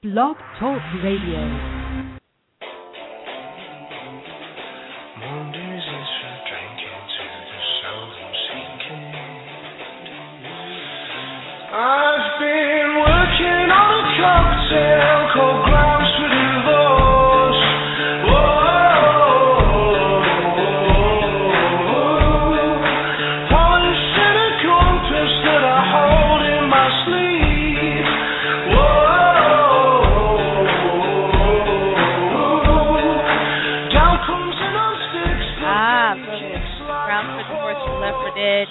Blog Talk Radio. I've been working on a cocktail called Grounds for Divorce. Polishing a compass that I hold in my sleeve. Down comes it on sticks. Grounds for Divorce from Left 4 Dead.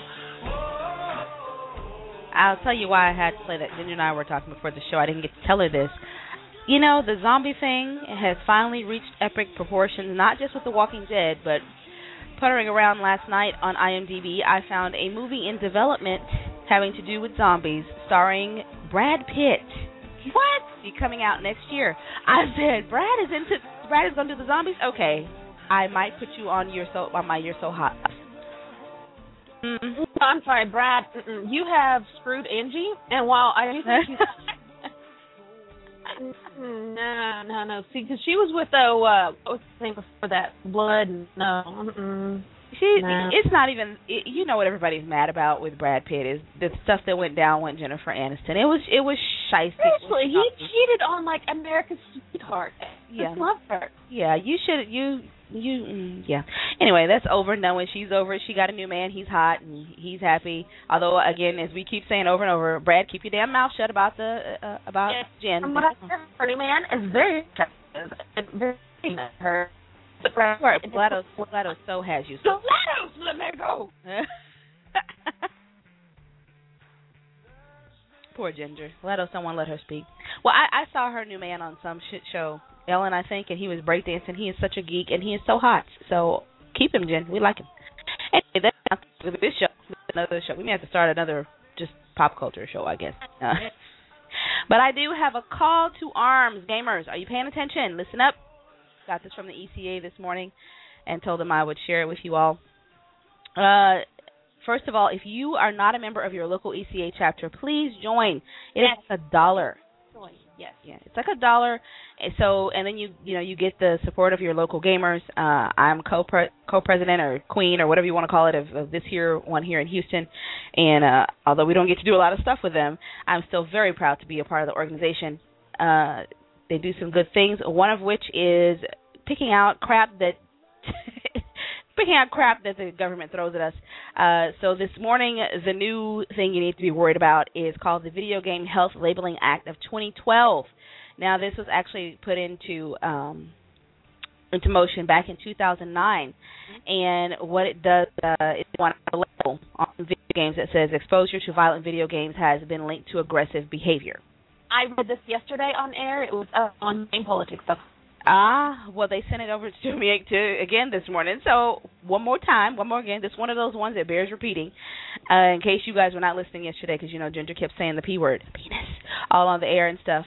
I'll tell you why I had to play that. Ginger and I were talking before the show. I didn't get to tell her this. You know, the zombie thing has finally reached epic proportions, not just with The Walking Dead, but puttering around last night on IMDb, I found a movie in development having to do with zombies, starring Brad Pitt. What? Be coming out next year. I said, Brad is going to do the zombies? Okay. I might put you on You're So Hot. I'm sorry, Brad. You have screwed Angie, and while I do think she's no. See, because she was with what was the thing before that? Blood. No. It's not even. You know what everybody's mad about with Brad Pitt is the stuff that went down with Jennifer Aniston. It was shiesty. Seriously, he cheated on like America's Sweetheart. Yeah, I love her. Yeah, you should. Yeah. Anyway, that's over. Knowing she's over, she got a new man. He's hot and he's happy. Although, again, as we keep saying over and over, Brad, keep your damn mouth shut about Jen. From what I heard, her new man is very attractive and very her. Right, Blado so has you. Blado, let me go. Poor Ginger. Blado, someone let her speak. Well, I saw her new man on some shit show, Ellen, I think, and he was breakdancing. He is such a geek, and he is so hot. So keep him, Jen. We like him. Anyway, that's with this show. Another show. We may have to start another just pop culture show, I guess. But I do have a call to arms, gamers. Are you paying attention? Listen up. Got this from the ECA this morning and told them I would share it with you all. First of all, if you are not a member of your local ECA chapter, please join. It is $1. Yes. Yeah, it's like $1. And then you get the support of your local gamers. I'm co-president or queen or whatever you want to call it of this one here in Houston. And although we don't get to do a lot of stuff with them, I'm still very proud to be a part of the organization. They do some good things, one of which is picking out crap that the government throws at us. So this morning, the new thing you need to be worried about is called the Video Game Health Labeling Act of 2012. Now, this was actually put into motion back in 2009, and what it does is want a label on video games that says exposure to violent video games has been linked to aggressive behavior. I read this yesterday on air. It was on Game Politics stuff. Well, they sent it over to me again this morning. So one more again. This is one of those ones that bears repeating. In case you guys were not listening yesterday, because Ginger kept saying the P word, penis, all on the air and stuff.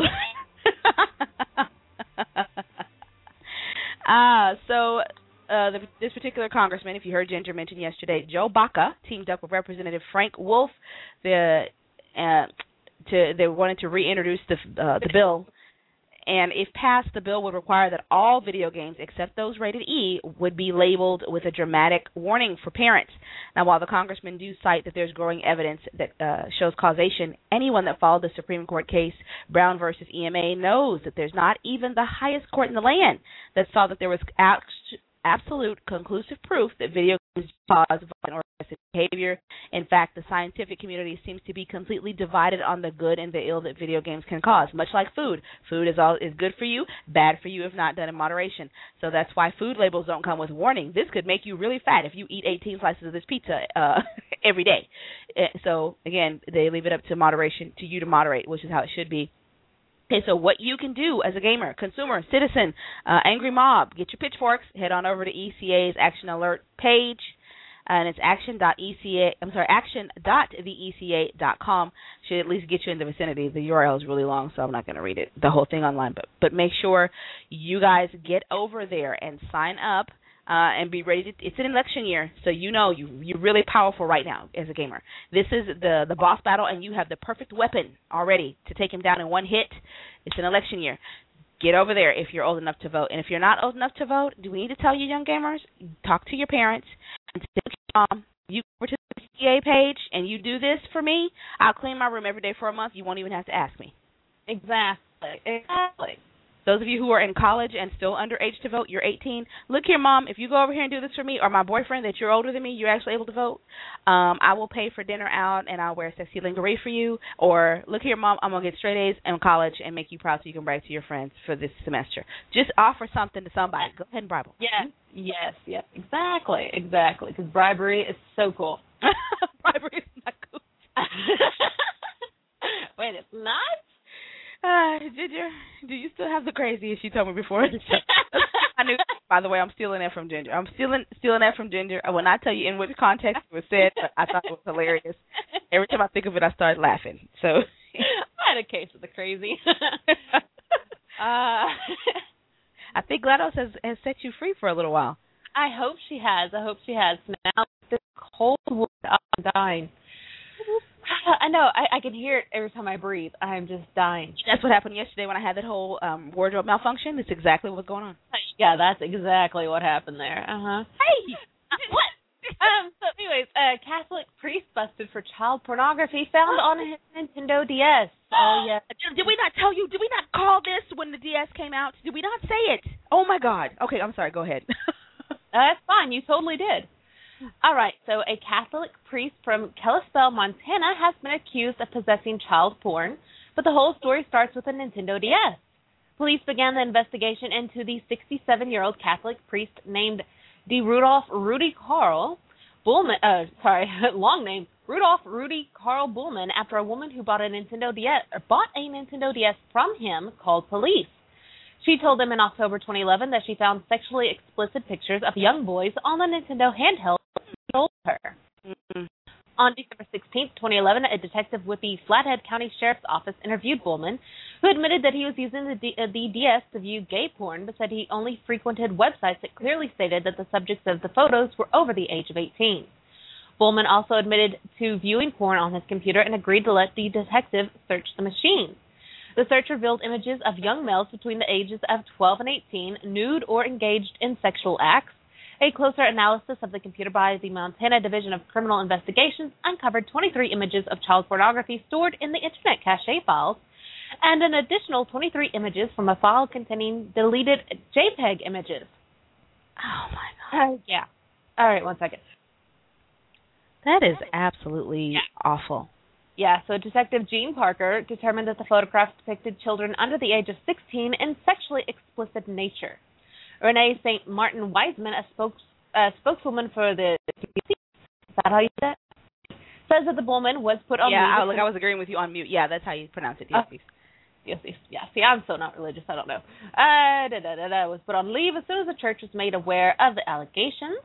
This particular congressman, if you heard Ginger mention yesterday, Joe Baca, teamed up with Representative Frank Wolf. They wanted to reintroduce the bill. And if passed, the bill would require that all video games, except those rated E, would be labeled with a dramatic warning for parents. Now, while the congressmen do cite that there's growing evidence that shows causation, anyone that followed the Supreme Court case, Brown versus EMA, knows that there's not even the highest court in the land that saw that there was absolute conclusive proof that video games cause violent or aggressive behavior. In fact, the scientific community seems to be completely divided on the good and the ill that video games can cause, much like food. Food is good for you, bad for you if not done in moderation. So that's why food labels don't come with warning. This could make you really fat if you eat 18 slices of this pizza every day. So, again, they leave it up to you to moderate, which is how it should be. Okay, so what you can do as a gamer, consumer, citizen, angry mob, get your pitchforks, head on over to ECA's Action Alert page, and it's action.theeca.com. Should at least get you in the vicinity. The URL is really long, so I'm not going to read the whole thing online, but make sure you guys get over there and sign up. And be ready. It's an election year, so you're really powerful right now as a gamer. This is the boss battle, and you have the perfect weapon already to take him down in one hit. It's an election year. Get over there if you're old enough to vote. And if you're not old enough to vote, do we need to tell you, young gamers? Talk to your parents and say, you go over to the PTA page and you do this for me, I'll clean my room every day for a month. You won't even have to ask me. Exactly. Those of you who are in college and still underage to vote, you're 18. Look here, Mom, if you go over here and do this for me, or my boyfriend that you're older than me, you're actually able to vote, I will pay for dinner out and I'll wear sexy lingerie for you. Or, look here, Mom, I'm going to get straight A's in college and make you proud so you can brag to your friends for this semester. Just offer something to somebody. Go ahead and bribe them. Yes. Exactly. Because bribery is so cool. Bribery is not cool. Wait, it's not? Ginger, do you still have the crazy as she told me before the show? I knew. By the way, I'm stealing that from Ginger. I'm stealing that from Ginger. I will not tell you in which context it was said, but I thought it was hilarious. Every time I think of it, I start laughing. So I had a case of the crazy. I think GLaDOS has set you free for a little while. I hope she has. Now this cold water, I'm dying. I know. I can hear it every time I breathe. I'm just dying. That's what happened yesterday when I had that whole wardrobe malfunction. That's exactly what's going on. Yeah, that's exactly what happened there. Hey! What? So anyways, a Catholic priest busted for child pornography found on his Nintendo DS. Oh, yeah. Did we not tell you? Did we not call this when the DS came out? Did we not say it? Oh, my God. Okay, I'm sorry. Go ahead. That's fine. You totally did. All right, so a Catholic priest from Kalispell, Montana, has been accused of possessing child porn, but the whole story starts with a Nintendo DS. Police began the investigation into the 67-year-old Catholic priest named D. Rudolph Rudy Carl Bullman, long name, Rudolph Rudy Carl Bullman, after a woman who bought a Nintendo DS from him called police. She told them in October 2011 that she found sexually explicit pictures of young boys on the Nintendo handheld and told her. Mm-hmm. On December 16, 2011, a detective with the Flathead County Sheriff's Office interviewed Bullman, who admitted that he was using the DS to view gay porn, but said he only frequented websites that clearly stated that the subjects of the photos were over the age of 18. Bullman also admitted to viewing porn on his computer and agreed to let the detective search the machine. The search revealed images of young males between the ages of 12 and 18, nude or engaged in sexual acts. A closer analysis of the computer by the Montana Division of Criminal Investigations uncovered 23 images of child pornography stored in the Internet cache files, and an additional 23 images from a file containing deleted JPEG images. Oh, my God. Yeah. All right, 1 second. That is absolutely awful. Yeah, so Detective Gene Parker determined that the photographs depicted children under the age of 16 in sexually explicit nature. Renee St. Martin Wiseman, a spokeswoman for the CBC, is that how you say it? Says that the woman was put on leave. Yeah, I was agreeing with you on mute. Yeah, that's how you pronounce it. Yes, please. Yes. See, I'm so not religious. I don't know. Was put on leave as soon as the church was made aware of the allegations.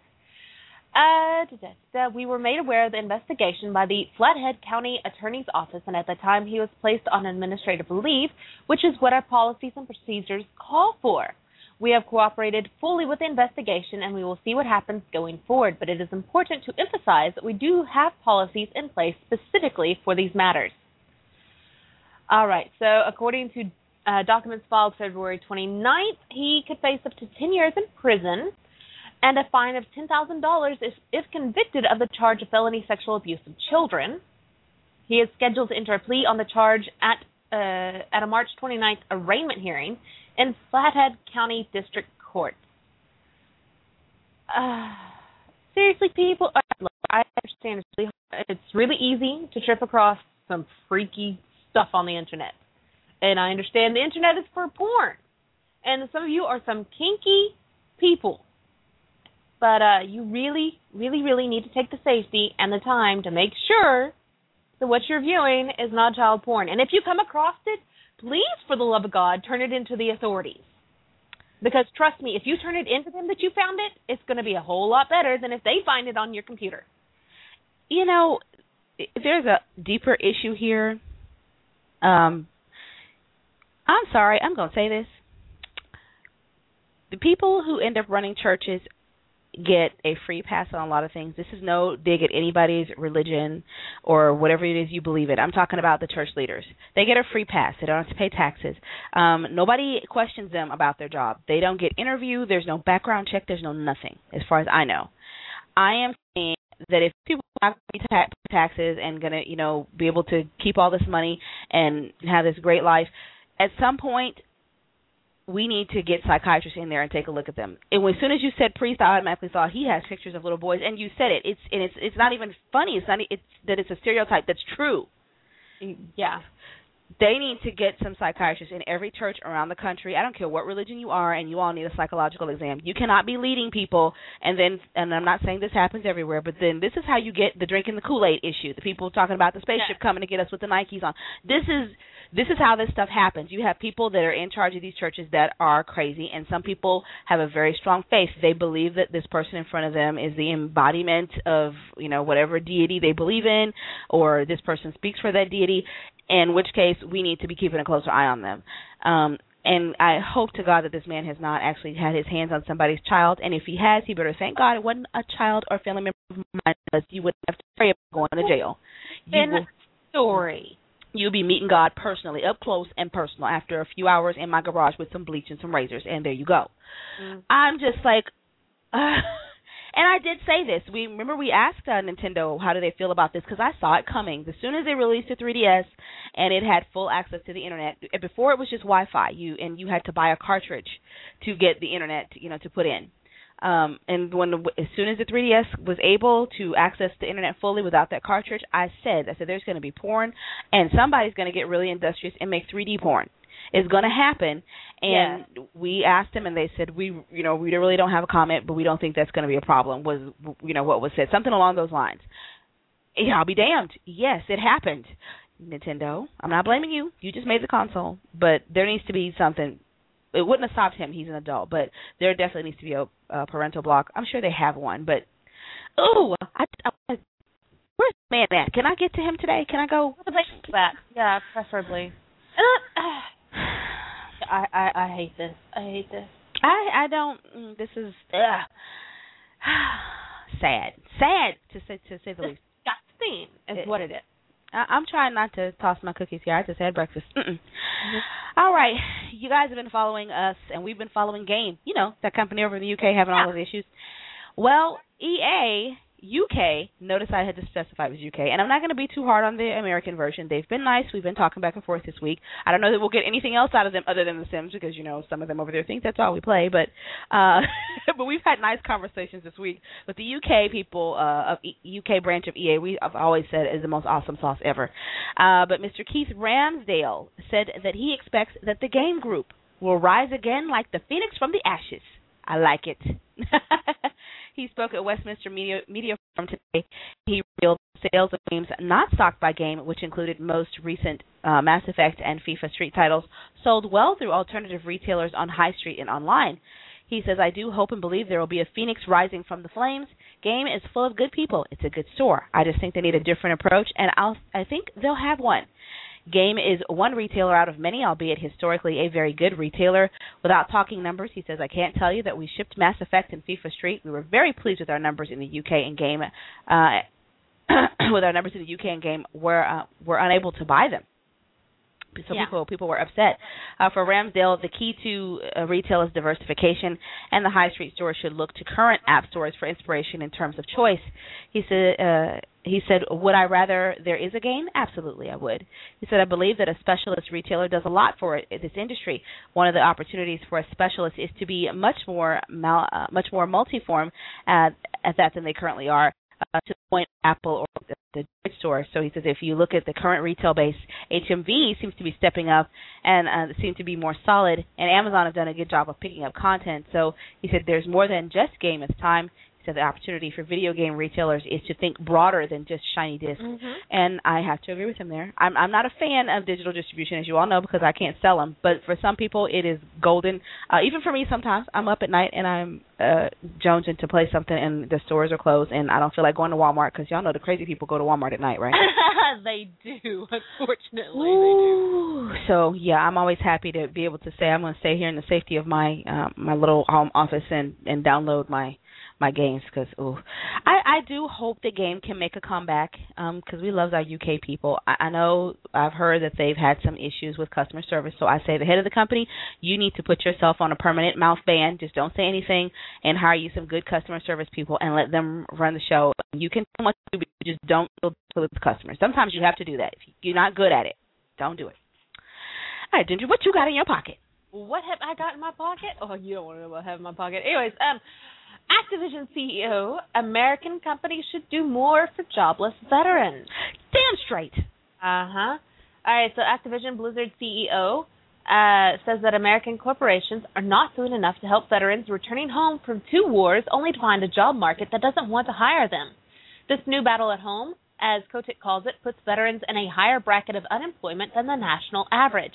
We were made aware of the investigation by the Flathead County Attorney's Office, and at the time he was placed on administrative leave, which is what our policies and procedures call for. We have cooperated fully with the investigation, and we will see what happens going forward, but it is important to emphasize that we do have policies in place specifically for these matters. All right, so according to documents filed February 29th, he could face up to 10 years in prison and a fine of $10,000 if convicted of the charge of felony sexual abuse of children. He is scheduled to enter a plea on the charge at a March 29th arraignment hearing in Flathead County District Court. Seriously, people, look, I understand it's really easy to trip across some freaky stuff on the internet. And I understand the internet is for porn. And some of you are some kinky people. But you really, really, really need to take the safety and the time to make sure that what you're viewing is not child porn. And if you come across it, please, for the love of God, turn it into the authorities. Because trust me, if you turn it into them that you found it, it's going to be a whole lot better than if they find it on your computer. You know, there's a deeper issue here. I'm sorry, I'm going to say this. The people who end up running churches, get a free pass on a lot of things. This is no dig at anybody's religion or whatever it is you believe in. I'm talking about the church leaders. They get a free pass. They don't have to pay taxes. Nobody questions them about their job. They don't get interviewed. There's no background check. There's no nothing, as far as I know. I am saying that if people have to pay taxes and going to, be able to keep all this money and have this great life, at some point we need to get psychiatrists in there and take a look at them. And as soon as you said priest, I automatically thought he has pictures of little boys, and you said it. It's not even funny. It's a stereotype that's true. Yeah. They need to get some psychiatrists in every church around the country. I don't care what religion you are, and you all need a psychological exam. You cannot be leading people, and I'm not saying this happens everywhere, but then this is how you get the drinking the Kool-Aid issue, the people talking about the spaceship coming to get us with the Nikes on. This is how this stuff happens. You have people that are in charge of these churches that are crazy, and some people have a very strong faith. They believe that this person in front of them is the embodiment of, whatever deity they believe in, or this person speaks for that deity, in which case we need to be keeping a closer eye on them. And I hope to God that this man has not actually had his hands on somebody's child, and if he has, he better thank God it wasn't a child or family member of mine, because you wouldn't have to worry about going to jail. Story. You'll be meeting God personally, up close and personal, after a few hours in my garage with some bleach and some razors, and there you go. I'm just like, and I did say this. We asked Nintendo how do they feel about this, because I saw it coming. As soon as they released the 3DS and it had full access to the internet, before it was just Wi-Fi, you had to buy a cartridge to get the internet, to put in. And as soon as the 3DS was able to access the internet fully without that cartridge, I said there's going to be porn, and somebody's going to get really industrious and make 3D porn. It's going to happen, and we asked them, and they said we really don't have a comment, but we don't think that's going to be a problem. Was what was said, something along those lines. I'll be damned. Yes, it happened. Nintendo, I'm not blaming you. You just made the console, but there needs to be something. It wouldn't have stopped him. He's an adult, but there definitely needs to be a parental block. I'm sure they have one, but where's the man at? Can I get to him today? Can I go? That? Yeah, preferably. I hate this. I don't. This is sad to say the least. Disgusting is what it is. I'm trying not to toss my cookies here. I just had breakfast. All right. You guys have been following us, and we've been following Game. That company over in the UK having all those issues. Well, EA UK, notice I had to specify it was UK, and I'm not going to be too hard on the American version. They've been nice. We've been talking back and forth this week. I don't know that we'll get anything else out of them other than The Sims, because, some of them over there think that's all we play, but but we've had nice conversations this week with the UK people of UK branch of EA. I've always said is the most awesome sauce ever. But Mr. Keith Ramsdale said that he expects that the Game Group will rise again like the phoenix from the ashes. I like it. He spoke at Westminster Media Forum today. He revealed sales of games not stocked by Game, which included most recent Mass Effect and FIFA Street titles, sold well through alternative retailers on High Street and online. He says, I do hope and believe there will be a phoenix rising from the flames. Game is full of good people. It's a good store. I just think they need a different approach, and I think they'll have one. Game is one retailer out of many, albeit historically a very good retailer. Without talking numbers, he says, I can't tell you that we shipped Mass Effect and FIFA Street. We were very pleased with our numbers in the UK and Game. With our numbers in the UK and Game, we're unable to buy them. So people were upset. For Ramsdale, the key to retail is diversification, and the high street stores should look to current app stores for inspiration in terms of choice. He said, would I rather there is a game? Absolutely, I would. He said, I believe that a specialist retailer does a lot for this industry. One of the opportunities for a specialist is to be much more multiform at that than they currently are. To the point Apple or the store. So he says if you look at the current retail base, HMV seems to be stepping up and seem to be more solid, and Amazon have done a good job of picking up content. So he said there's more than just game. It's time. He said the opportunity for video game retailers is to think broader than just shiny discs. And I have to agree with him there. I'm not a fan of digital distribution, as you all know, because I can't sell them. But for some people, it is golden. Even for me, sometimes I'm up at night and I'm jonesing to play something and the stores are closed and I don't feel like going to Walmart, because y'all know the crazy people go to Walmart at night, right? They do, unfortunately. Ooh. They do. So, yeah, I'm always happy to be able to say I'm going to stay here in the safety of my my little home office and download my my games because I do hope the game can make a comeback because we love our UK people. I know I've heard that they've had some issues with customer service, so I say the head of the company, you need to put yourself on a permanent mouth ban. Just don't say anything and hire you some good customer service people and let them run the show. You can tell what to do, but you just don't deal with the customers. Sometimes you have to do that. If you're not good at it, don't do it. All right, Ginger, what you got in your pocket? What have I got in my pocket? Oh, you don't want to know what I have in my pocket. Anyways, Activision CEO, American companies should do more for jobless veterans. Damn straight. Uh-huh. All right, so Activision Blizzard CEO says that American corporations are not doing enough to help veterans returning home from 2 wars only to find a job market that doesn't want to hire them. This new battle at home, as Kotick calls it, puts veterans in a higher bracket of unemployment than the national average.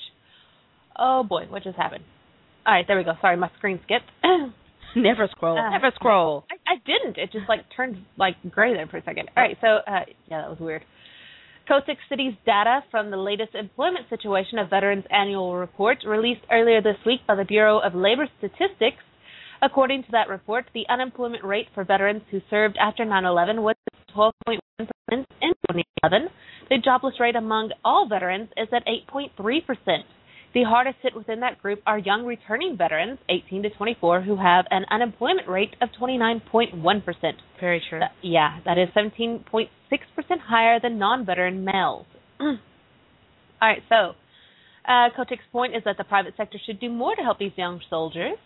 Oh, boy, what just happened? All right, there we go. Sorry, my screen skipped. Never scroll. Never scroll. I didn't. It just, turned, gray there for a second. All right, so, yeah, that was weird. Kotick City's data from the latest employment situation of Veterans Annual Report released earlier this week by the Bureau of Labor Statistics. According to that report, the unemployment rate for veterans who served after 9/11 was 12.1% in 2011. The jobless rate among all veterans is at 8.3%. The hardest hit within that group are young returning veterans, 18 to 24, who have an unemployment rate of 29.1%. Very true. That is 17.6% higher than non-veteran males. All right, so Kotick's point is that the private sector should do more to help these young soldiers.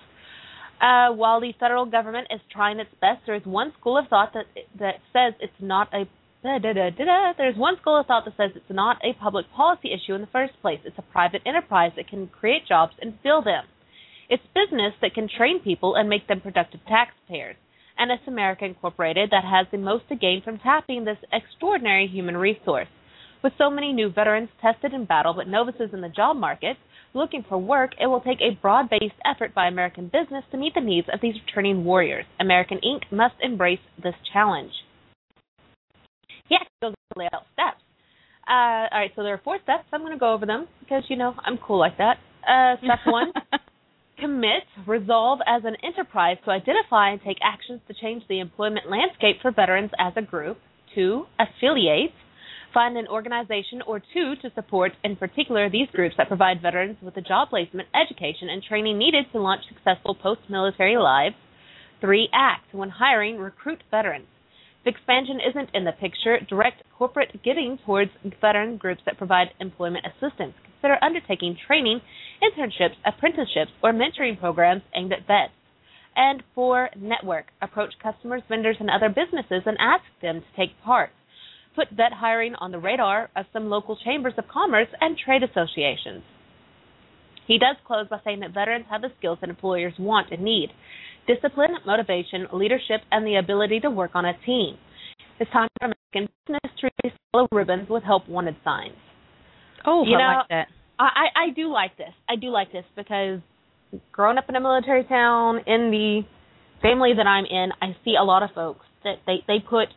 While the federal government is trying its best, there is one school of thought that says it's not a There's one school of thought that says it's not a public policy issue in the first place. It's a private enterprise that can create jobs and fill them. It's business that can train people and make them productive taxpayers. And it's America Incorporated that has the most to gain from tapping this extraordinary human resource. With so many new veterans tested in battle but novices in the job market looking for work, it will take a broad-based effort by American business to meet the needs of these returning warriors. American Inc. must embrace this challenge. Yeah, go lay out steps. All right, so there are 4 steps. I'm going to go over them because, I'm cool like that. Step 1, commit, resolve as an enterprise to identify and take actions to change the employment landscape for veterans as a group. 2, affiliate, find an organization or 2 to support, in particular, these groups that provide veterans with the job placement, education, and training needed to launch successful post-military lives. 3, act. When hiring, recruit veterans. If expansion isn't in the picture, direct corporate giving towards veteran groups that provide employment assistance. Consider undertaking training, internships, apprenticeships, or mentoring programs aimed at vets. And 4, network. Approach customers, vendors, and other businesses and ask them to take part. Put vet hiring on the radar of some local chambers of commerce and trade associations. He does close by saying that veterans have the skills that employers want and need: discipline, motivation, leadership, and the ability to work on a team. It's time for American business to release yellow ribbons with help wanted signs. Oh, I like that. I do like this. I do like this because growing up in a military town, in the family that I'm in, I see a lot of folks that they put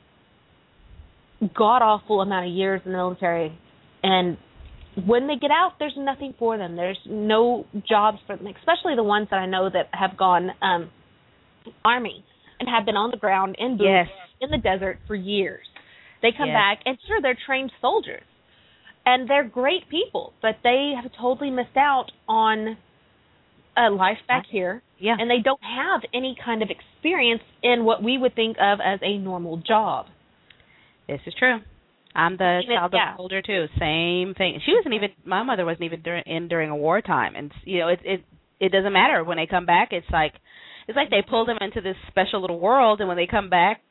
god-awful amount of years in the military, and when they get out, there's nothing for them. There's no jobs for them, especially the ones that I know that have gone Army and have been on the ground in boots in the desert for years. They come back, and sure, they're trained soldiers, and they're great people, but they have totally missed out on life back here, and they don't have any kind of experience in what we would think of as a normal job. This is true. I'm the child of a soldier too. Same thing. My mother wasn't even during a wartime, and it doesn't matter when they come back. It's like they pulled them into this special little world, and when they come back,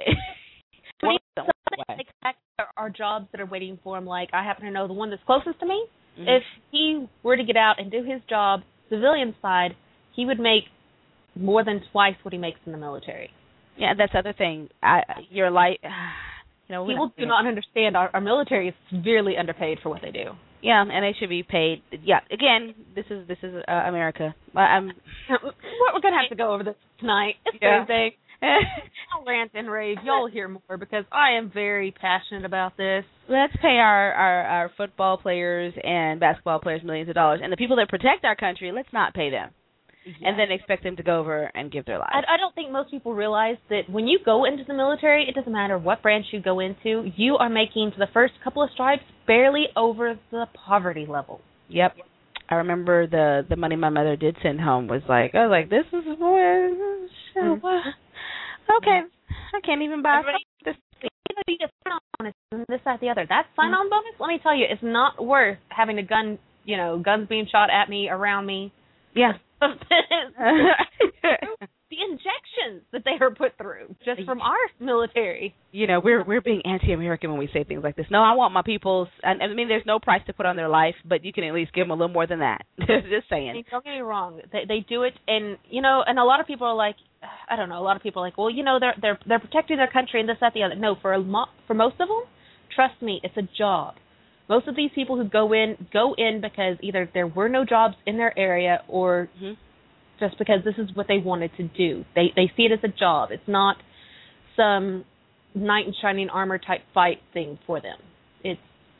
there are jobs that are waiting for him. Like, I happen to know the one that's closest to me. Mm-hmm. If he were to get out and do his job, civilian side, he would make more than twice what he makes in the military. Yeah, that's the other thing. Your life. People do not understand our military is severely underpaid for what they do. Yeah, and they should be paid. Yeah, again, this is America. We're going to have to go over this tonight. It's Thursday. I'll rant and rave. Y'all hear more because I am very passionate about this. Let's pay our football players and basketball players millions of dollars. And the people that protect our country, let's not pay them. and then expect them to go over and give their lives. I don't think most people realize that when you go into the military, it doesn't matter what branch you go into, you are making, for the first couple of stripes, barely over the poverty level. Yep. I remember the money my mother did send home was like, I was like, this is okay, I can't even buy this. You get sign-on bonus and this, that, the other. That sign-on bonus, let me tell you, it's not worth having a gun, guns being shot at me, around me. Yeah. The injections that they are put through just from our military. We're being anti-American when we say things like this. No, I want my people's. I mean, there's no price to put on their life, but you can at least give them a little more than that. Just saying. I mean, don't get me wrong. They do it, and and a lot of people are like, I don't know. A lot of people are like, well, they're protecting their country and this, that, the other. No, for most of them, trust me, it's a job. Most of these people who go in because either there were no jobs in their area or just because this is what they wanted to do. They see it as a job. It's not some knight in shining armor type fight thing for them. It's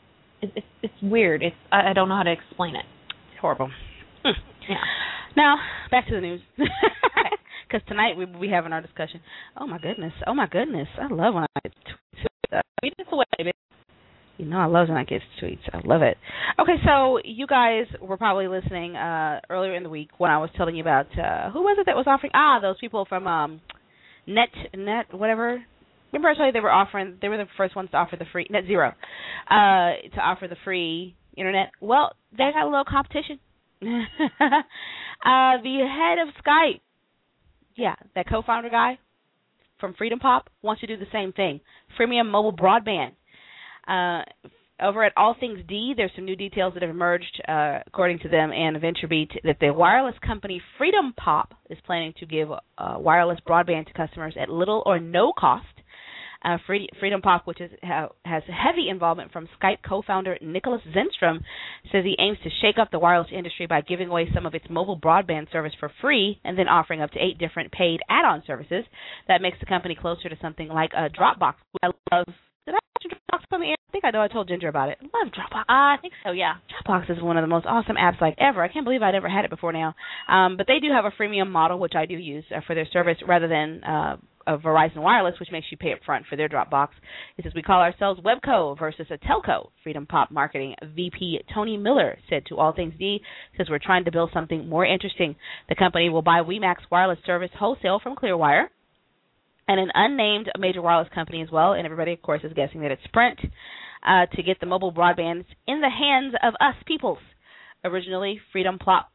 weird. I don't know how to explain it. It's horrible. Yeah. Now back to the news. Because tonight we having our discussion. Oh my goodness. I love when I get tweets. Tweet us away, baby. I love when I get tweets. I love it. Okay, so you guys were probably listening earlier in the week when I was telling you about who was it that was offering? Those people from Net whatever. Remember I told you they were the first ones to offer the free Net Zero to offer the free internet. Well, they got a little competition. The head of Skype, that co-founder guy from Freedom Pop wants to do the same thing. Freemium mobile broadband. Over at All Things D, there's some new details that have emerged, according to them and VentureBeat, that the wireless company Freedom Pop is planning to give wireless broadband to customers at little or no cost. Freedom Pop, which has heavy involvement from Skype co-founder Nicholas Zenstrom, says he aims to shake up the wireless industry by giving away some of its mobile broadband service for free and then offering up to 8 different paid add-on services. That makes the company closer to something like a Dropbox. I love. Did I mention Dropbox on the air? I think I know. I told Ginger about it. I love Dropbox. I think so, yeah. Dropbox is one of the most awesome apps ever. I can't believe I'd ever had it before now. But they do have a freemium model, which I do use for their service rather than a Verizon Wireless, which makes you pay up front for their Dropbox. It says, we call ourselves Webco versus a telco. Freedom Pop Marketing VP Tony Miller said to All Things D, says we're trying to build something more interesting. The company will buy WeMax wireless service wholesale from Clearwire and an unnamed major wireless company as well, and everybody, of course, is guessing that it's Sprint, to get the mobile broadband in the hands of us peoples. Originally, Freedom Pop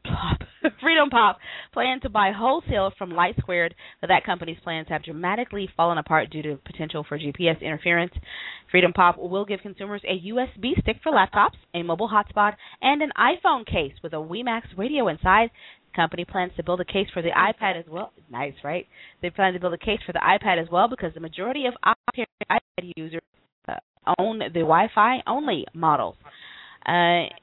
planned to buy wholesale from Light Squared, but that company's plans have dramatically fallen apart due to potential for GPS interference. Freedom Pop will give consumers a USB stick for laptops, a mobile hotspot, and an iPhone case with a WeMax radio inside. The company plans to build a case for the iPad as well. Nice, right? They plan to build a case for the iPad as well because the majority of iPad users own the Wi-Fi only models. So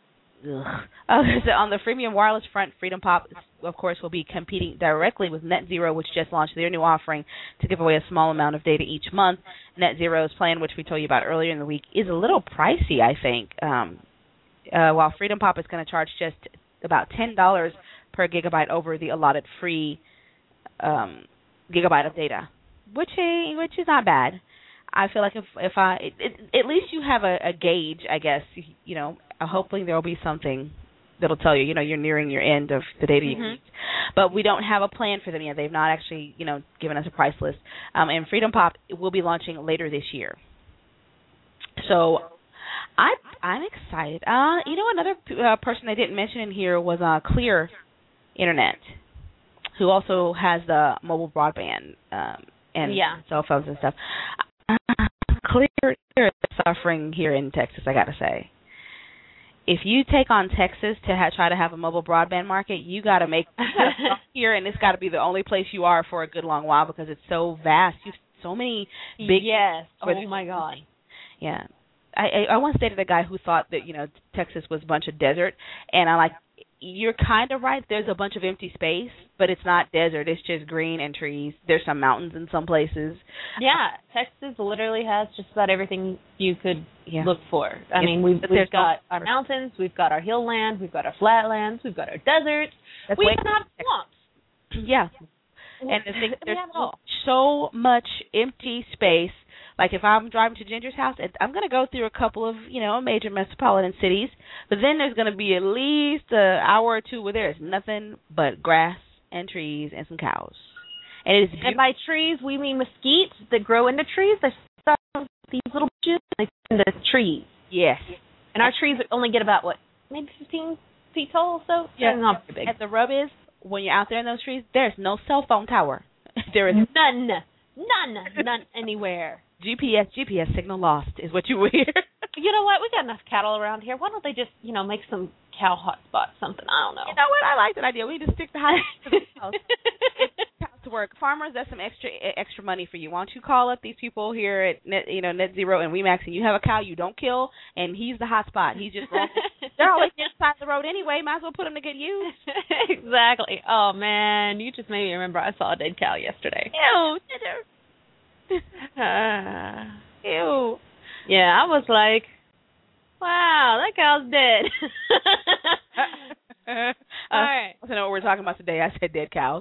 on the freemium wireless front, Freedom Pop, of course, will be competing directly with Net Zero, which just launched their new offering to give away a small amount of data each month. Net Zero's plan, which we told you about earlier in the week, is a little pricey, I think. While Freedom Pop is going to charge just about $10 per gigabyte over the allotted free gigabyte of data, which is not bad. I feel like if at least you have a gauge, I guess, hopefully there will be something that'll tell you, you're nearing your end of the data you use. But we don't have a plan for them yet. They've not actually, given us a price list. And Freedom Pop will be launching later this year. So I'm excited. Another person I didn't mention in here was Clear Internet, who also has the mobile broadband and cell phones and stuff. Clear is suffering here in Texas, I got to say. If you take on Texas to try to have a mobile broadband market, you got to stop here, and it's got to be the only place you are for a good long while because it's so vast. You have so many big. Yes. Oh my God. Yeah. I once dated a guy who thought that Texas was a bunch of desert, and I'm like, you're kind of right. There's a bunch of empty space, but it's not desert. It's just green and trees. There's some mountains in some places. Yeah, Texas literally has just about everything you could look for. I mean, we've got our mountains, we've got our hill land, we've got our flatlands, we've got our deserts, That's we way even have swamps. yeah. And the thing, We there's have it all. so much empty space. Like if I'm driving to Ginger's house, I'm going to go through a couple of, major metropolitan cities, but then there's going to be at least an hour or two where there's nothing but grass and trees and some cows. And it is beautiful. And by trees, we mean mesquites that grow into trees. They start with these little bushes and they turn into trees. Yes. And our trees only get about, maybe 15 feet tall, so Yeah. they're not very big. And the rub is, when you're out there in those trees, there's no cell phone tower. There is None anywhere. GPS signal lost is what you will hear. You know what? We got enough cattle around here. Why don't they just, make some cow hotspot something? I don't know. You know what? I like that idea. We need to stick the house to the house. It's to work. Farmers, that's some extra money for you. Why don't you call up these people here at Net Zero and Remax, and you have a cow you don't kill, and he's the hotspot. He's just wrong. They're always inside the road anyway. Might as well put them to good use. Exactly. Oh man, you just made me remember. I saw a dead cow yesterday. Ew. Ew. Yeah, I was like, wow, that cow's dead. All right. I don't know what we're talking about today. I said dead cows.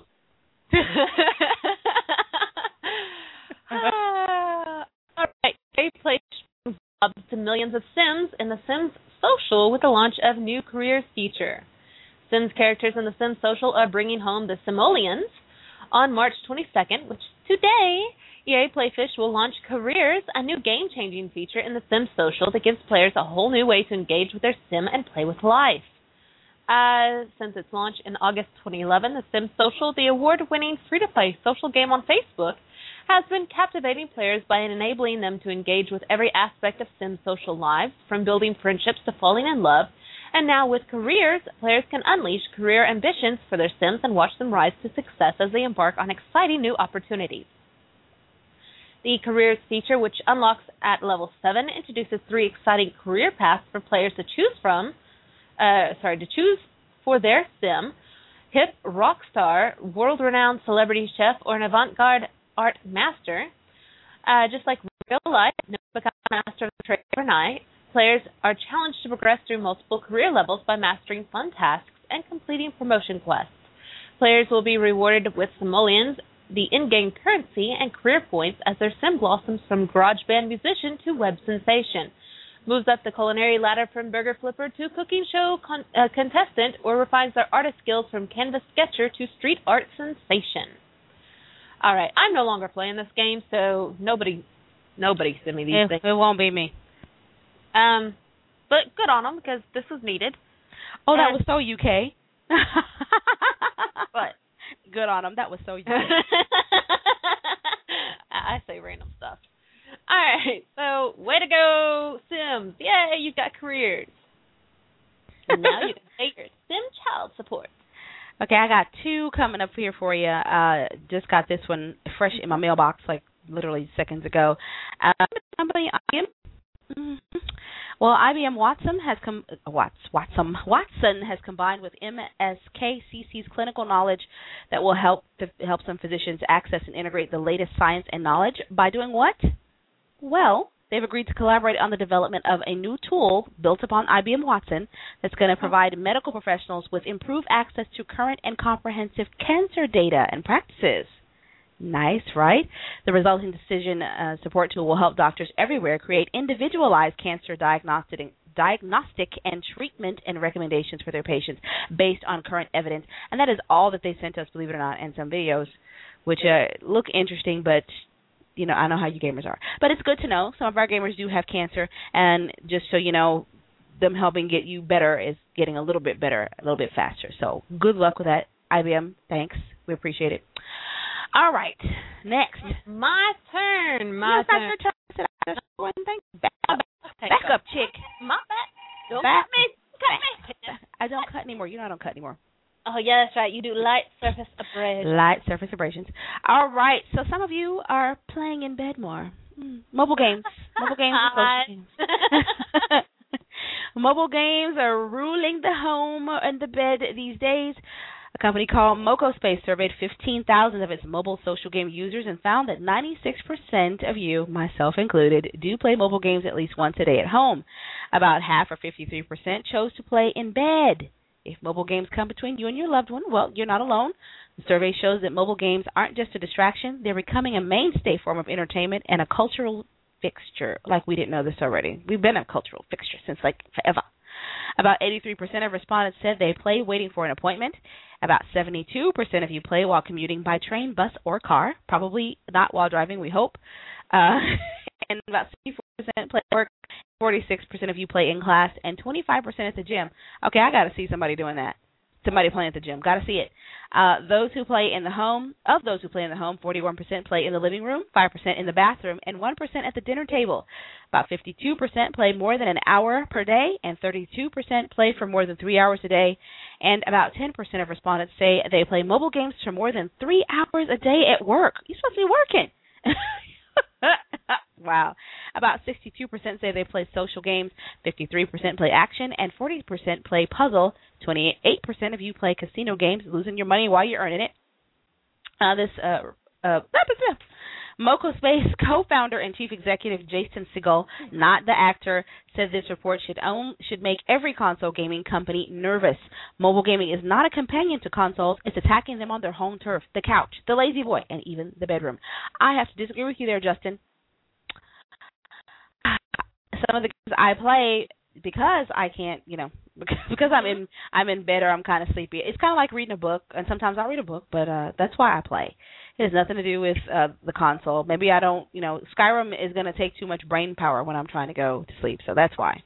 All right. They played jobs to millions of Sims in The Sims Social with the launch of new careers feature. Sims characters in The Sims Social are bringing home the Simoleons. On March 22nd, which is today, EA Playfish will launch Careers, a new game-changing feature in The Sims Social that gives players a whole new way to engage with their sim and play with life. Since its launch in August 2011, The Sims Social, the award-winning free-to-play social game on Facebook, has been captivating players by enabling them to engage with every aspect of Sims' social lives, from building friendships to falling in love. And now with Careers, players can unleash career ambitions for their Sims and watch them rise to success as they embark on exciting new opportunities. The Careers feature, which unlocks at level 7, introduces 3 exciting career paths for players to choose for their Sim: hip rock star, world-renowned celebrity chef, or an avant-garde art master. Just like real life, no become a master of the trade overnight. Players are challenged to progress through multiple career levels by mastering fun tasks and completing promotion quests. Players will be rewarded with simoleons, the in-game currency, and career points as their sim blossoms from garage band musician to web sensation, moves up the culinary ladder from burger flipper to cooking show contestant, or refines their artist skills from canvas sketcher to street art sensation. All right, I'm no longer playing this game, so nobody send me these things. It won't be me. But good on them, because this was needed. Oh, that was so UK. What? Good on them. That was so UK. I say random stuff. All right, so way to go, Sims. Yay, you got careers. And now you can pay your Sim child support. Okay, I got 2 coming up here for you. Just got this one fresh in my mailbox, like literally seconds ago. Well, IBM Watson has combined with MSKCC's clinical knowledge that will help some physicians access and integrate the latest science and knowledge by doing what? Well, they've agreed to collaborate on the development of a new tool built upon IBM Watson that's going to provide medical professionals with improved access to current and comprehensive cancer data and practices. Nice, right? The resulting decision support tool will help doctors everywhere create individualized cancer diagnostic and treatment and recommendations for their patients based on current evidence. And that is all that they sent us, believe it or not, and some videos, which look interesting, but I know how you gamers are. But it's good to know. Some of our gamers do have cancer, and just so you know, them helping get you better is getting a little bit better, a little bit faster. So good luck with that, IBM. Thanks. We appreciate it. All right. Next. My turn. My turn. Back up, chick. My back. Don't cut me. I don't cut anymore. You know I don't cut anymore. Oh, yeah, that's right. You do light surface abrasions. Light surface abrasions. All right. So some of you are playing in bed more. Mobile games. Mobile games and social games. Mobile games are ruling the home and the bed these days. A company called MocoSpace surveyed 15,000 of its mobile social game users and found that 96% of you, myself included, do play mobile games at least once a day at home. About half, or 53%, chose to play in bed. If mobile games come between you and your loved one, well, you're not alone. The survey shows that mobile games aren't just a distraction. They're becoming a mainstay form of entertainment and a cultural fixture. Like, we didn't know this already. We've been a cultural fixture since, like, forever. About 83% of respondents said they play waiting for an appointment. About 72% of you play while commuting by train, bus, or car. Probably not while driving, we hope. And about 64% play at work. 46% of you play in class, and 25% at the gym. Okay, I got to see somebody doing that. Somebody playing at the gym. Got to see it. Those who play in the home, 41% play in the living room, 5% in the bathroom, and 1% at the dinner table. About 52% play more than an hour per day, and 32% play for more than 3 hours a day. And about 10% of respondents say they play mobile games for more than 3 hours a day at work. You're supposed to be working. Wow. About 62% say they play social games, 53% play action, and 40% play puzzle. 28% of you play casino games, losing your money while you're earning it. MocoSpace co-founder and chief executive Jason Segel, not the actor, said this report should make every console gaming company nervous. Mobile gaming is not a companion to consoles. It's attacking them on their home turf, the couch, the lazy boy, and even the bedroom. I have to disagree with you there, Justin. Some of the games I play, because I can't, because I'm in bed or I'm kind of sleepy. It's kind of like reading a book, and sometimes I read a book, but that's why I play. It has nothing to do with the console. Maybe I don't, Skyrim is going to take too much brain power when I'm trying to go to sleep, so that's why.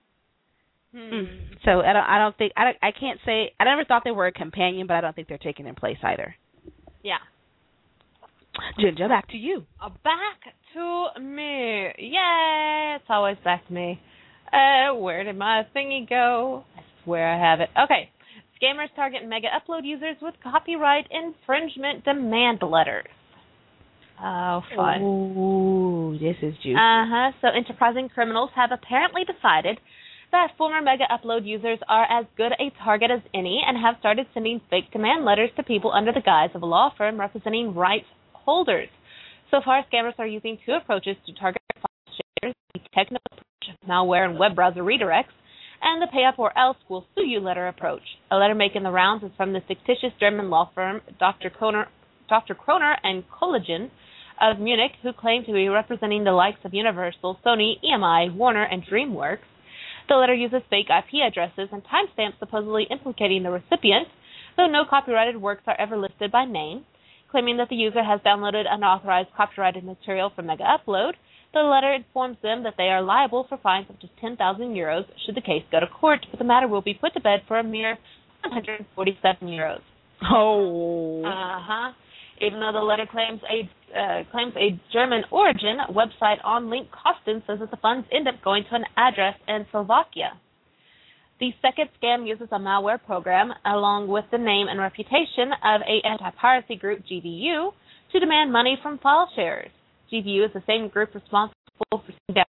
So I can't say, I never thought they were a companion, but I don't think they're taking their place either. Yeah. Ginger, back to you. Back to me. Yay! It's always back to me. Where did my thingy go? I swear I have it. Okay. Scammers target mega upload users with copyright infringement demand letters. Oh, fun. Ooh, this is juicy. So enterprising criminals have apparently decided that former mega upload users are as good a target as any and have started sending fake demand letters to people under the guise of a law firm representing rights holders. So far, scammers are using two approaches to target file shares: the techno approach, malware and web browser redirects, and the pay up or else we'll sue you letter approach. A letter making the rounds is from the fictitious German law firm Dr. Kroner and Kollegen of Munich, who claim to be representing the likes of Universal, Sony, EMI, Warner, and DreamWorks. The letter uses fake IP addresses and timestamps supposedly implicating the recipient, though no copyrighted works are ever listed by name. Claiming that the user has downloaded unauthorized copyrighted material from Mega Upload, the letter informs them that they are liable for fines up to 10,000 euros should the case go to court, but the matter will be put to bed for a mere 147 euros. Oh. Even though the letter claims a German origin, website OnLink Kosten says that the funds end up going to an address in Slovakia. The second scam uses a malware program, along with the name and reputation of an anti-piracy group, GVU, to demand money from file sharers. GVU is the same group responsible for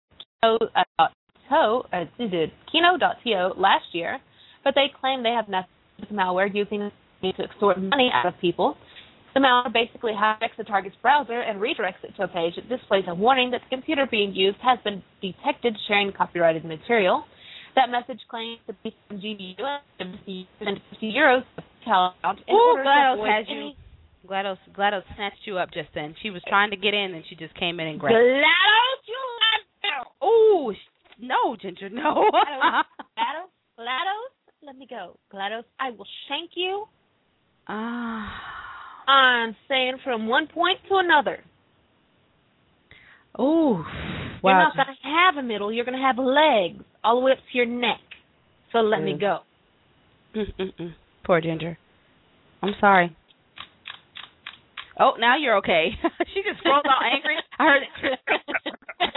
Kino.to last year, but they claim they have nothing to do with malware using it to extort money out of people. The malware basically hijacks the target's browser and redirects it to a page that displays a warning that the computer being used has been detected sharing copyrighted material. That message claims to be from GVU and €50 to PayPal account in order to avoid any... GLaDOS snatched you up just then. She was trying to get in, and she just came in and grabbed. GLaDOS, you left. Oh, no, Ginger, no. GLaDOS, let me go. GLaDOS, I will shank you. I'm saying from one point to another. Oh, wow. You're not going to have a middle. You're going to have legs all the way up to your neck. So let me go. Poor Ginger. I'm sorry. Oh, now you're okay. She just rolled out angry. I heard it.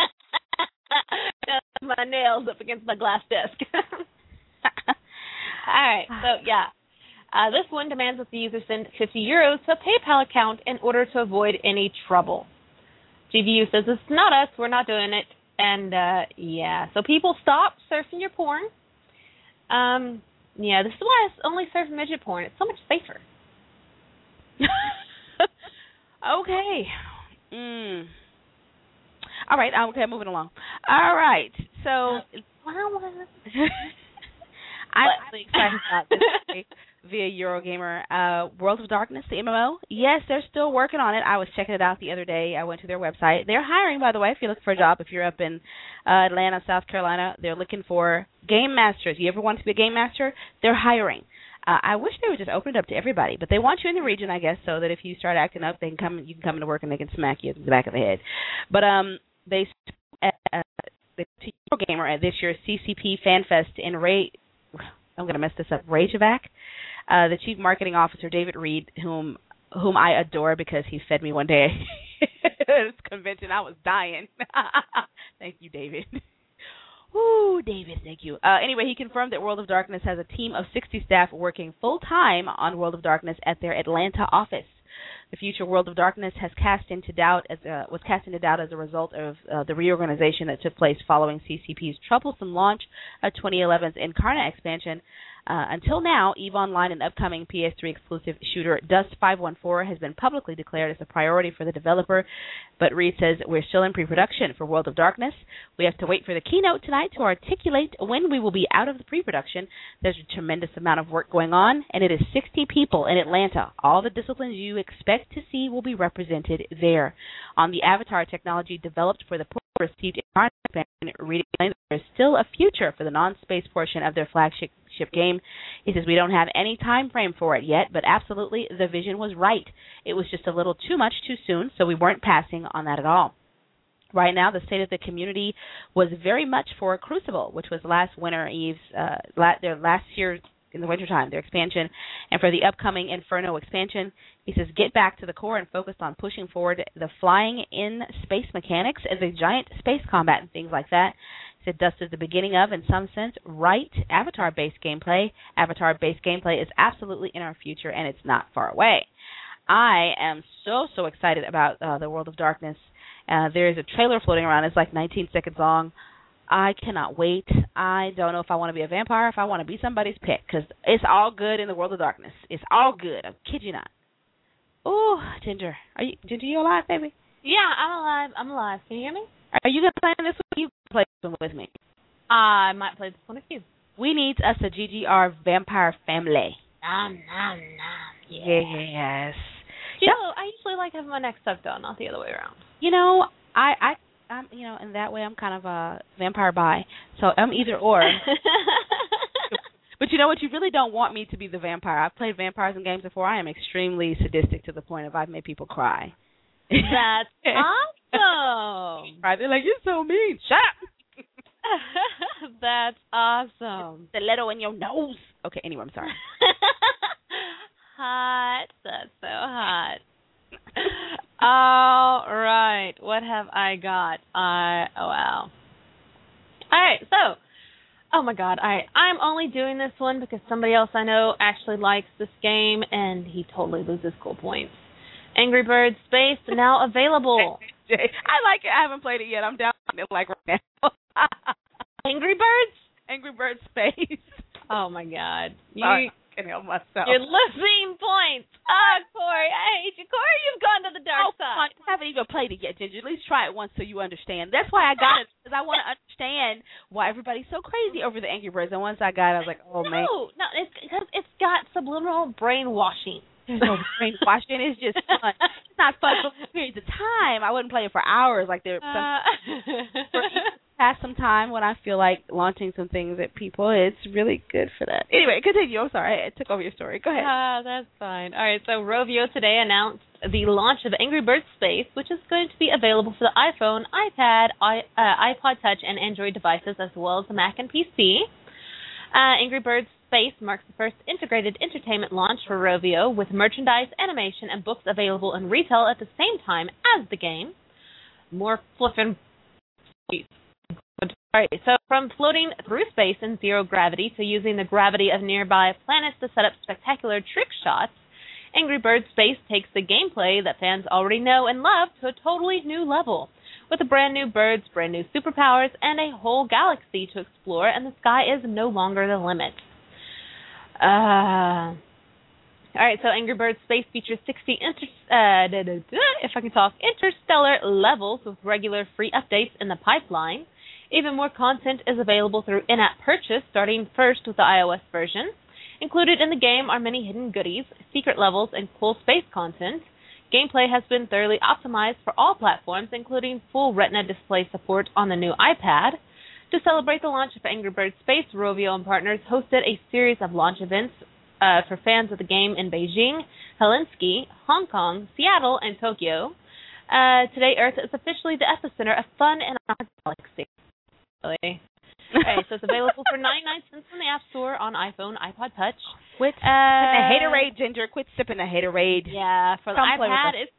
My nails up against my glass desk. All right. So, yeah. This one demands that the user send €50 to a PayPal account in order to avoid any trouble. GVU says, it's not us. We're not doing it. And, yeah. So people stop surfing your porn. Yeah, this is why I only surf midget porn. It's so much safer. Okay. All right. Okay, moving along. All right. So I'm really excited about this via Eurogamer. World of Darkness, the MMO. Yes, they're still working on it. I was checking it out the other day. I went to their website. They're hiring, by the way, if you're looking for a job. If you're up in Atlanta, South Carolina, they're looking for game masters. You ever want to be a game master? They're hiring. I wish they would just open it up to everybody, but they want you in the region, I guess, so that if you start acting up, you can come into work and they can smack you in the back of the head. But they the Eurogamer at this year's CCP FanFest in I'm going to mess this up, Reykjavik. The chief marketing officer, David Reed, whom I adore because he fed me one day at this convention. I was dying. Thank you, David. Ooh, David, thank you. Anyway, he confirmed that World of Darkness has a team of 60 staff working full-time on World of Darkness at their Atlanta office. The future World of Darkness was cast into doubt as a result of the reorganization that took place following CCP's troublesome launch of 2011's Incarnate expansion. Until now, EVE Online, an upcoming PS3 exclusive shooter, Dust 514, has been publicly declared as a priority for the developer, but Reed says we're still in pre-production for World of Darkness. We have to wait for the keynote tonight to articulate when we will be out of the pre-production. There's a tremendous amount of work going on, and it is 60 people in Atlanta. All the disciplines you expect to see will be represented there. On the Avatar technology developed for the received Incarnate expansion, Reed explained that there's still a future for the non-space portion of their flagship game. He says we don't have any time frame for it yet, but absolutely the vision was right. It was just a little too much too soon, so we weren't passing on that at all. Right now, the state of the community was very much for Crucible, which was last winter Eve's their last year in the wintertime, their expansion, and for the upcoming Inferno expansion. He says get back to the core and focus on pushing forward the flying in space mechanics as a giant space combat and things like that. He said Dust is the beginning of, in some sense, right Avatar-based gameplay. Avatar-based gameplay is absolutely in our future, and it's not far away. I am so excited about the World of Darkness. There is a trailer floating around. It's like 19 seconds long. I cannot wait. I don't know if I want to be a vampire, if I want to be somebody's pet, because it's all good in the World of Darkness. It's all good. I kid you not. Oh, Ginger. Ginger, you alive, baby? Yeah, I'm alive. Can you hear me? Are you going to play this one? You play this one with me. I might play this one with you. We need us a GGR vampire family. Nom. Yes. I usually like having my neck sucked on, not the other way around. I'm in that way I'm kind of a vampire bi. So I'm either or. But you know what? You really don't want me to be the vampire. I've played vampires in games before. I am extremely sadistic to the point of I've made people cry. That's awesome. Right? They're like, you're so mean. Shut up. That's awesome. Stiletto in your nose. Okay, anyway, I'm sorry. Hot. That's so hot. All right. What have I got? Wow. All right. So, oh my God. I'm only doing this one because somebody else I know actually likes this game, and he totally loses cool points. Angry Birds Space now available. I like it. I haven't played it yet. I'm down on it like right now. Angry Birds? Angry Birds Space. Oh my God. I can't help myself. You're losing points. Oh, Corey, I hate you. Corey, you've gone to the dark side. I haven't even played it yet, Ginger. At least try it once so you understand. That's why I got it, because I want to understand why everybody's so crazy over the Angry Birds. And once I got it, I was like, oh, man. No, it's because it's got subliminal brainwashing. There's no brainwashing. It's just fun. It's not fun for periods of time. I wouldn't play it for hours like there. Pass some time when I feel like launching some things at people. It's really good for that. Anyway, continue. I'm sorry. I took over your story. Go ahead. That's fine. All right, so Rovio today announced the launch of Angry Birds Space, which is going to be available for the iPhone, iPad, iPod Touch, and Android devices, as well as the Mac and PC. Angry Birds Space marks the first integrated entertainment launch for Rovio, with merchandise, animation, and books available in retail at the same time as the game. More flippin'. All right, so from floating through space in zero gravity to using the gravity of nearby planets to set up spectacular trick shots, Angry Birds Space takes the gameplay that fans already know and love to a totally new level, with a brand new birds, brand new superpowers, and a whole galaxy to explore, and the sky is no longer the limit. All right, so Angry Birds Space features 60 interstellar levels with regular free updates in the pipeline. Even more content is available through in-app purchase, starting first with the iOS version. Included in the game are many hidden goodies, secret levels, and cool space content. Gameplay has been thoroughly optimized for all platforms, including full Retina display support on the new iPad. To celebrate the launch of Angry Birds Space, Rovio and partners hosted a series of launch events for fans of the game in Beijing, Helsinki, Hong Kong, Seattle, and Tokyo. Today, Earth is officially the epicenter of fun in our galaxy. Okay, so it's available for 99 cents in the App Store on iPhone, iPod Touch. Quit sipping the haterade, Ginger. Quit sipping the haterade. Yeah, for the iPad, it's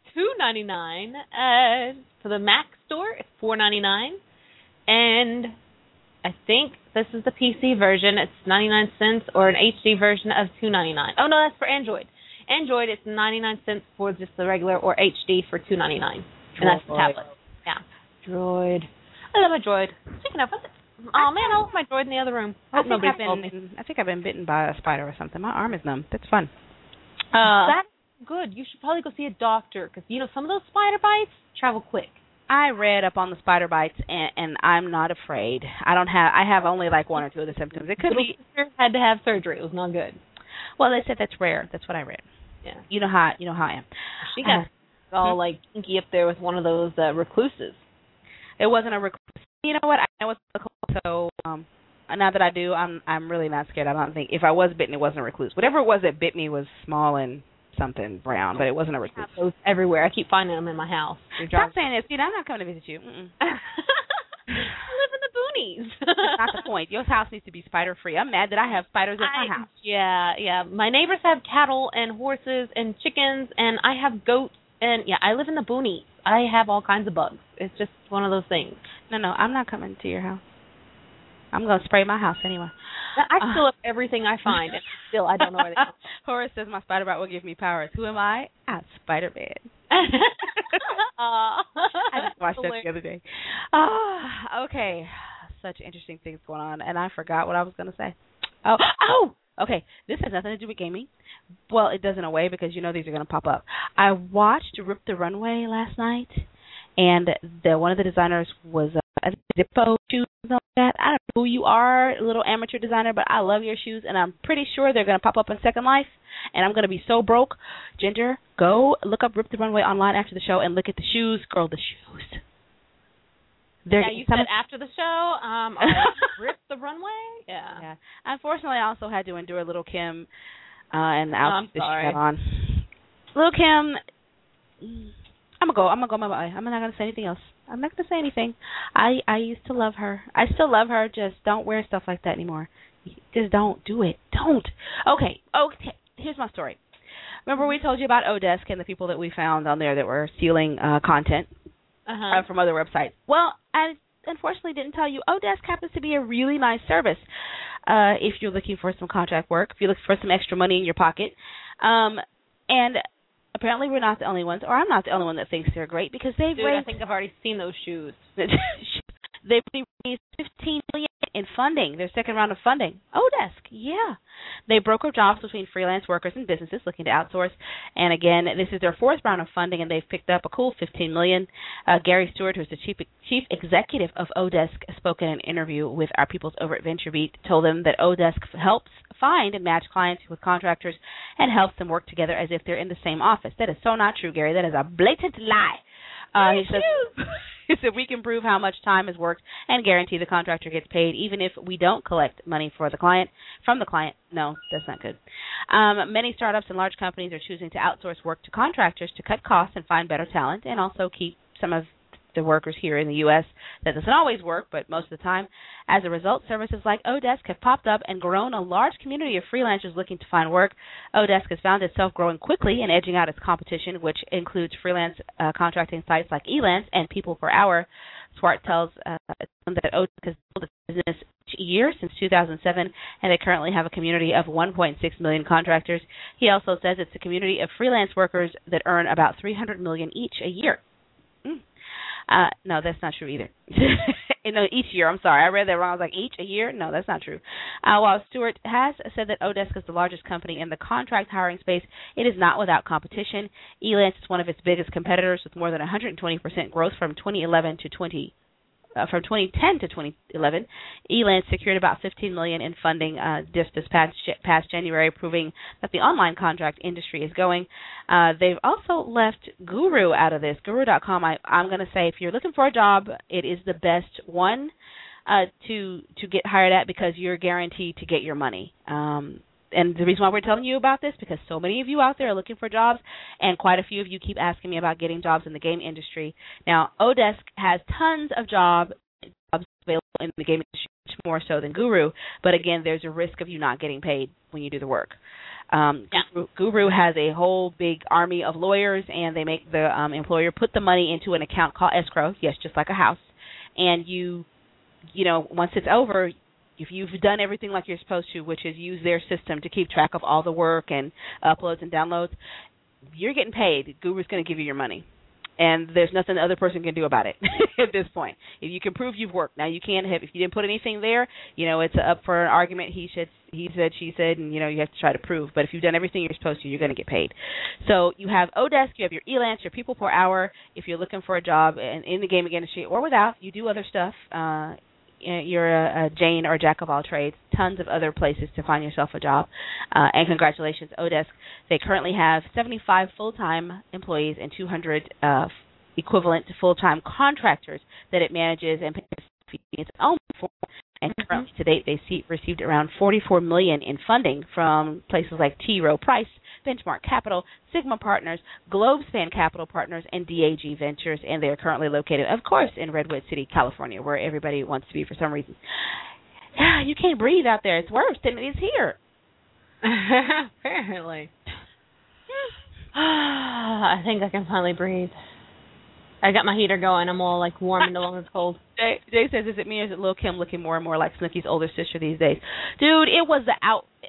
$2.99. For the Mac Store, it's $4.99. And I think this is the PC version. It's 99 cents, or an HD version of $2.99. Oh, no, that's for Android. Android, it's 99 cents for just the regular, or HD for $2.99. And that's the tablet. Yeah. Droid. I love my Droid. Speaking of, what's it? Oh, man, I left my Droid in the other room. I think I've been bitten by a spider or something. My arm is numb. That's fun. That's good. You should probably go see a doctor, because, some of those spider bites travel quick. I read up on the spider bites, and I'm not afraid. I have only like one or two of the symptoms. It could be. Had to have surgery. It was not good. Well, they said that's rare. That's what I read. Yeah. You know how I am. She got all like kinky up there with one of those recluses. It wasn't a recluse. You know what? I know it's a recluse, so now that I do, I'm really not scared. I don't think if I was bitten, it wasn't a recluse. Whatever it was that bit me was small and something brown, but it wasn't a recluse. Those everywhere. I keep finding them in my house. Stop saying this. I'm not coming to visit you. I live in the boonies. That's not the point. Your house needs to be spider free. I'm mad that I have spiders in my house. Yeah. My neighbors have cattle and horses and chickens, and I have goats. And I live in the boonies. I have all kinds of bugs. It's just one of those things. No, I'm not coming to your house. I'm going to spray my house anyway. I fill up everything I find, and still I don't know where they go. Horace says my spider bite will give me powers. Who am I? I'm Spider-Man. I just watched that the other day. Okay. Such interesting things going on, and I forgot what I was going to say. Oh! Okay, this has nothing to do with gaming. Well, it does in a way because these are going to pop up. I watched Rip the Runway last night, and one of the designers was Zippo shoes and all that. I don't know who you are, little amateur designer, but I love your shoes, and I'm pretty sure they're going to pop up on Second Life, and I'm going to be so broke. Ginger, go look up Rip the Runway online after the show and look at the shoes. Girl, the shoes. You said after the show, Rip the Runway? Yeah. Unfortunately, I also had to endure Little Kim and the outfit that she had on. Little Kim, I'm gonna go my way. I'm not gonna say anything else. I'm not gonna say anything. I used to love her. I still love her. Just don't wear stuff like that anymore. Just don't do it. Don't. Okay. Here's my story. Remember we told you about Odesk and the people that we found on there that were stealing content from other websites. Well, I unfortunately didn't tell you Odesk happens to be a really nice service if you're looking for some contract work, if you're looking for some extra money in your pocket. And apparently we're not the only ones, or I'm not the only one that thinks they're great because they've raised... I think I've already seen those shoes. They've raised $15 million in funding, their second round of funding. Odesk, yeah. They broker jobs between freelance workers and businesses looking to outsource. And again, this is their fourth round of funding, and they've picked up a cool $15 million. Gary Stewart, who's the chief executive of Odesk, spoke in an interview with our peoples over at VentureBeat, told them that Odesk helps find and match clients with contractors and helps them work together as if they're in the same office. That is so not true, Gary. That is a blatant lie. He said we can prove how much time is worked and guarantee the contractor gets paid even if we don't collect money from the client. No, that's not good. Many startups and large companies are choosing to outsource work to contractors to cut costs and find better talent and also keep some of the workers here in the U.S. That doesn't always work, but most of the time. As a result, services like Odesk have popped up and grown a large community of freelancers looking to find work. Odesk has found itself growing quickly and edging out its competition, which includes freelance contracting sites like Elance and People Per Hour. Swart tells that Odesk has built its business each year since 2007, and they currently have a community of 1.6 million contractors. He also says it's a community of freelance workers that earn about $300 million each a year. No, that's not true either. No, each year. I'm sorry. I read that wrong. I was like, each a year? No, that's not true. While Stewart has said that Odesk is the largest company in the contract hiring space, it is not without competition. Elance is one of its biggest competitors with more than 120% growth from 2011 to from 2010 to 2011, Elance secured about $15 million in funding just this past January, proving that the online contract industry is going. They've also left Guru out of this. Guru.com, I'm going to say if you're looking for a job, it is the best one to get hired at because you're guaranteed to get your money. And the reason why we're telling you about this, because so many of you out there are looking for jobs, and quite a few of you keep asking me about getting jobs in the game industry. Now, Odesk has tons of jobs available in the game industry, much more so than Guru, but again, there's a risk of you not getting paid when you do the work. Guru has a whole big army of lawyers, and they make the employer put the money into an account called escrow, yes, just like a house, and you know, once it's over, if you've done everything like you're supposed to, which is use their system to keep track of all the work and uploads and downloads, you're getting paid. Guru's going to give you your money. And there's nothing the other person can do about it at this point. If you can prove you've worked. Now, you can't have, if you didn't put anything there, you know, it's up for an argument. He said, she said, and, you know, you have to try to prove. But if you've done everything you're supposed to, you're going to get paid. So you have Odesk, you have your Elance, your people per hour. If you're looking for a job in the gaming industry or without, you do other stuff. You're a Jane or a jack of all trades, tons of other places to find yourself a job. And congratulations, Odesk. They currently have 75 full-time employees and 200 equivalent full-time contractors that it manages and pays its own for. And currently, to date, they received around $44 million in funding from places like T. Rowe Price, Benchmark Capital, Sigma Partners, Globespan Capital Partners, and DAG Ventures, and they are currently located, of course, in Redwood City, California, where everybody wants to be for some reason. You can't breathe out there. It's worse than it is here. Apparently. I think I can finally breathe. I got my heater going. I'm all like warm and no longer cold. Jay says, is it me or is it Lil' Kim looking more and more like Snooki's older sister these days? Dude, it was the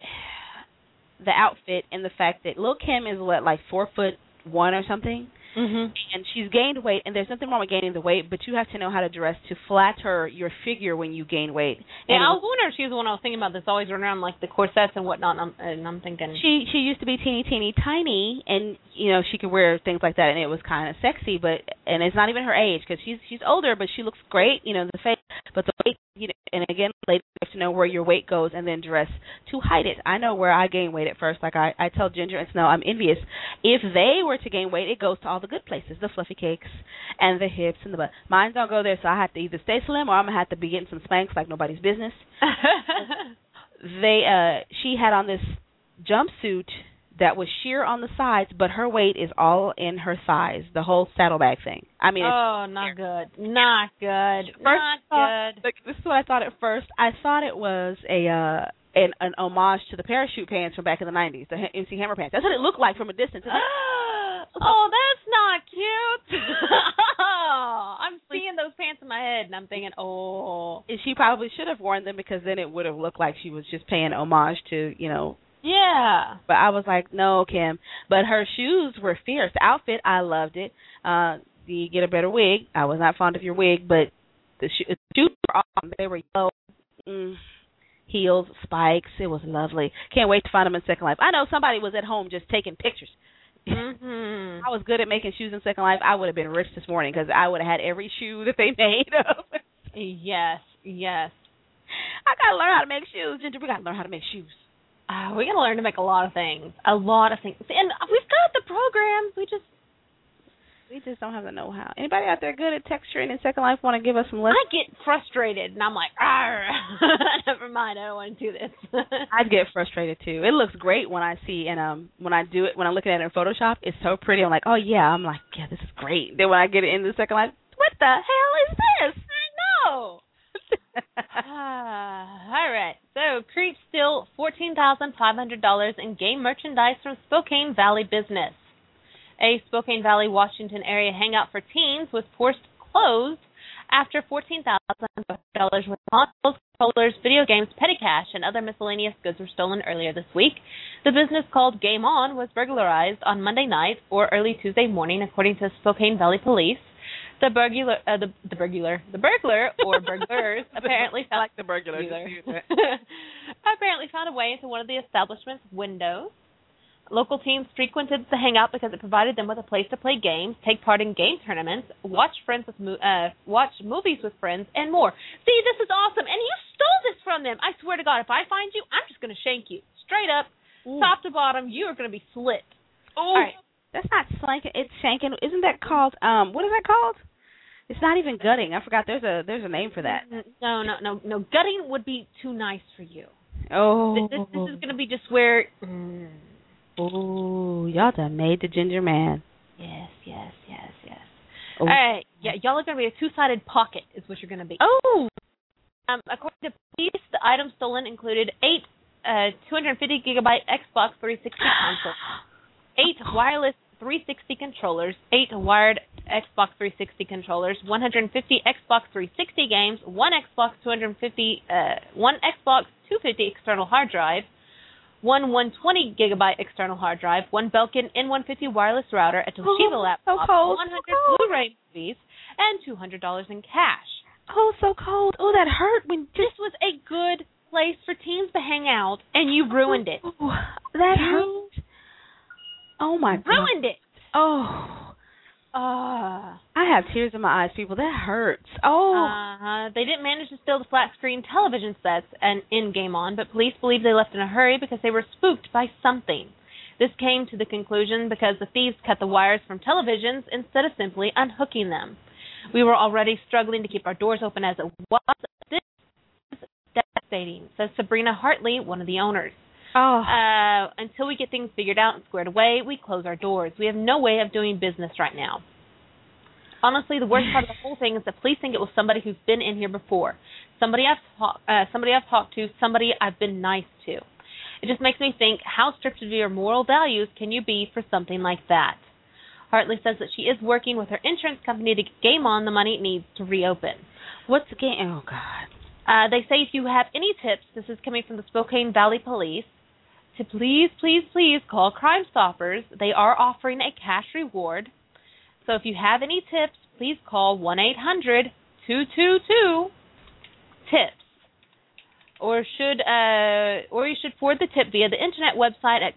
outfit and the fact that Lil' Kim is like 4'1" or something, and she's gained weight. And there's nothing wrong with gaining the weight, but you have to know how to dress to flatter your figure when you gain weight. Yeah, and I was wondering if she was the one I was thinking about that's always running around like the corsets and whatnot. And I'm thinking she used to be teeny tiny, and you know she could wear things like that, and it was kind of sexy. And it's not even her age because she's older, but she looks great. You know the face, but the weight. You know, and again, ladies, you have to know where your weight goes and then dress to hide it. I know where I gain weight at first. Like I tell Ginger and Snow, I'm envious. If they were to gain weight, it goes to all the good places, the fluffy cakes and the hips and the butt. Mine don't go there, so I have to either stay slim or I'm going to have to be getting some Spanx like nobody's business. She had on this jumpsuit that was sheer on the sides, but her weight is all in her thighs, the whole saddlebag thing. I mean, not good. Not good. Not good. This is what I thought at first. I thought it was an homage to the parachute pants from back in the 90s, the MC Hammer pants. That's what it looked like from a distance. Oh, that's not cute. I'm seeing those pants in my head, and I'm thinking, oh. She probably should have worn them because then it would have looked like she was just paying homage to, you know. Yeah. But I was like, no, Kim. But her shoes were fierce. The outfit, I loved it. You get a better wig. I was not fond of your wig, but the shoes were awesome. They were yellow. Heels, spikes. It was lovely. Can't wait to find them in Second Life. I know somebody was at home just taking pictures. I was good at making shoes in Second Life. I would have been rich this morning because I would have had every shoe that they made of. Yes. I got to learn how to make shoes. Ginger, we got to learn how to make shoes. We got to learn to make a lot of things. And we've got the programs. We just don't have the know-how. Anybody out there good at texturing in Second Life want to give us some lessons? I get frustrated, and I'm like, never mind, I don't want to do this. I'd get frustrated, too. It looks great when I see, and when I do it, when I'm looking at it in Photoshop, it's so pretty. I'm like, oh, yeah. I'm like, yeah, this is great. Then when I get it into Second Life, what the hell is this? I know. All right. So, Creep steal $14,500 in game merchandise from Spokane Valley business. A Spokane Valley, Washington area hangout for teens was forced closed after $14,500 worth of consoles, controllers, video games, petty cash, and other miscellaneous goods were stolen earlier this week. The business, called Game On, was burglarized on Monday night or early Tuesday morning, according to Spokane Valley Police. The burglar or burglars apparently found the burglar. apparently found a way into one of the establishment's windows. Local teams frequented the Hangout because it provided them with a place to play games, take part in game tournaments, watch movies with friends, and more. See, this is awesome, and you stole this from them. I swear to God, if I find you, I'm just going to shank you. Straight up, top to bottom, you are going to be slit. All right. That's not slanking, it's shanking. Isn't that called, what is that called? It's not even gutting. I forgot there's a name for that. No. Gutting would be too nice for you. Oh. This is going to be just where... Oh, y'all done made the ginger man. Yes. Oh. All right, y'all are going to be a two-sided pocket is what you're going to be. Oh. According to police, the items stolen included 8 250-gigabyte Xbox 360 consoles, 8 wireless 360 controllers, 8 wired Xbox 360 controllers, 150 Xbox 360 games, 1 Xbox 250 external hard drive, 1 120-gigabyte external hard drive, 1 Belkin N150 wireless router, a Toshiba laptop, 100 Blu-ray movies, and $200 in cash. Oh, so cold. Oh, that hurt. This was a good place for teens to hang out, and you ruined it. Oh, that hurt. Oh, my God. Ruined it. Oh. I have tears in my eyes, people. That hurts. Oh. They didn't manage to steal the flat-screen television sets and in-game on, but police believe they left in a hurry because they were spooked by something. This came to the conclusion because the thieves cut the wires from televisions instead of simply unhooking them. We were already struggling to keep our doors open as it was. This is devastating, says Sabrina Hartley, one of the owners. Until we get things figured out and squared away, we close our doors. We have no way of doing business right now. Honestly, the worst part of the whole thing is that police think it was somebody who's been in here before, somebody I've talked to, somebody I've been nice to. It just makes me think, how stripped of your moral values can you be for something like that? Hartley says that she is working with her insurance company to get Game On the money it needs to reopen. What's the game? Oh, God. They say if you have any tips, this is coming from the Spokane Valley Police, to please call Crime Stoppers. They are offering a cash reward. So if you have any tips, please call 1-800-222-TIPS. Or you should forward the tip via the internet website at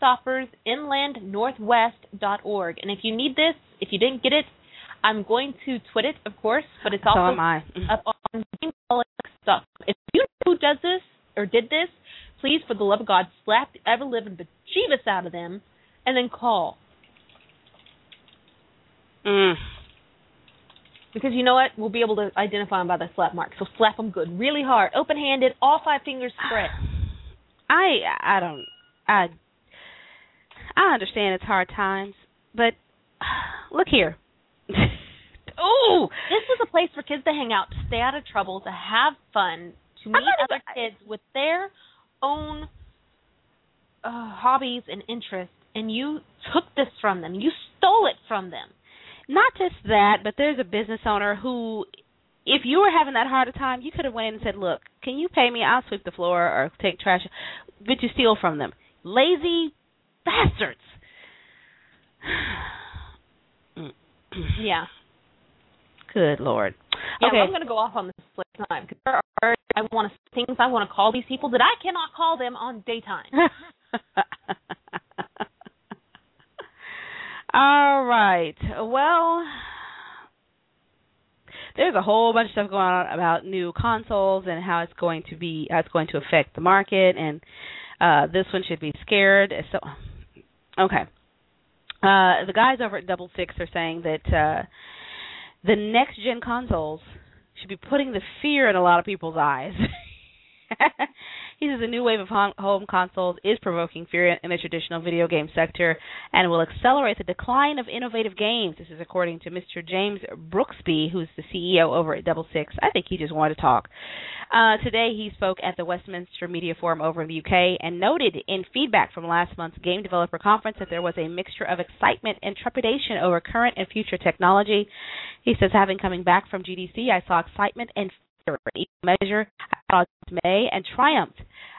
crimestoppersinlandnorthwest.org. And if you need this, if you didn't get it, I'm going to tweet it, of course, but it's also up on stuff. If you know who does this or did this, please, for the love of God, slap the ever-living bejeebus out of them and then call. Because you know what? We'll be able to identify them by the slap mark. So slap them good, really hard, open-handed, all 5 fingers spread. I understand it's hard times, but look here. Ooh! This was a place for kids to hang out, to stay out of trouble, to have fun, to meet other kids with their own hobbies and interests, and you took this from them. You stole it from them. Not just that, but there's a business owner who, if you were having that hard a time, you could have went in and said, look, can you pay me? I'll sweep the floor or take trash. But you steal from them. Lazy bastards. Yeah. Good Lord. Yeah, okay. I'm going to go off on this time because there are things I want to call these people that I cannot call them on daytime. All right. Well, there's a whole bunch of stuff going on about new consoles and how it's going to affect the market, and this one should be scared. So, okay. The guys over at Double Six are saying that the next gen consoles should be putting the fear in a lot of people's eyes. He says the new wave of home consoles is provoking fear in the traditional video game sector and will accelerate the decline of innovative games. This is according to Mr. James Brooksby, who's the CEO over at Double Six. I think he just wanted to talk. Today he spoke at the Westminster Media Forum over in the UK and noted in feedback from last month's Game Developer Conference that there was a mixture of excitement and trepidation over current and future technology. He says, having coming back from GDC, I saw excitement and fear in equal measure. I saw dismay and triumph.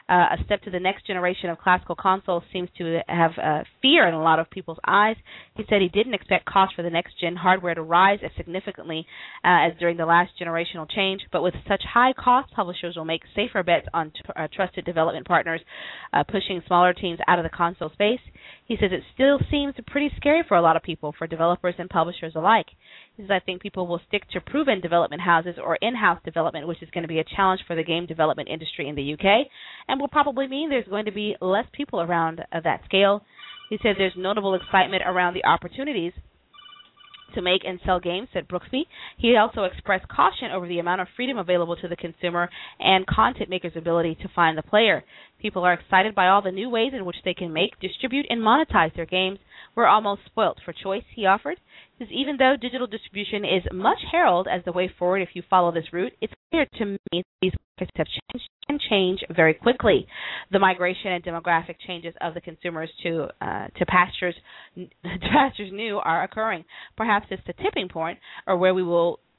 A step to the next generation of classical consoles seems to have fear in a lot of people's eyes. He said he didn't expect costs for the next-gen hardware to rise as significantly as during the last generational change, but with such high costs, publishers will make safer bets on trusted development partners, pushing smaller teams out of the console space. He says it still seems pretty scary for a lot of people, for developers and publishers alike. He says, I think people will stick to proven development houses or in-house development, which is going to be a challenge for the game development industry in the UK, and will probably mean there's going to be less people around that scale. He said there's notable excitement around the opportunities to make and sell games, said Brooksby. He also expressed caution over the amount of freedom available to the consumer and content makers' ability to find the player. People are excited by all the new ways in which they can make, distribute, and monetize their games. We're almost spoilt for choice, he offered. He says, even though digital distribution is much heralded as the way forward if you follow this route, it's clear to me that these markets have changed and change very quickly. The migration and demographic changes of the consumers to pastures new are occurring. Perhaps it's the tipping point, or where we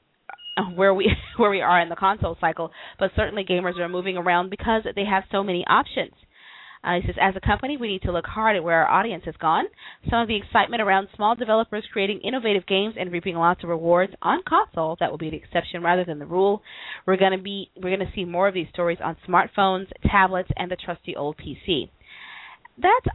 are in the console cycle, but certainly gamers are moving around because they have so many options. He says, as a company, we need to look hard at where our audience has gone. Some of the excitement around small developers creating innovative games and reaping lots of rewards on console, that will be the exception rather than the rule. We're going to see more of these stories on smartphones, tablets, and the trusty old PC. That's,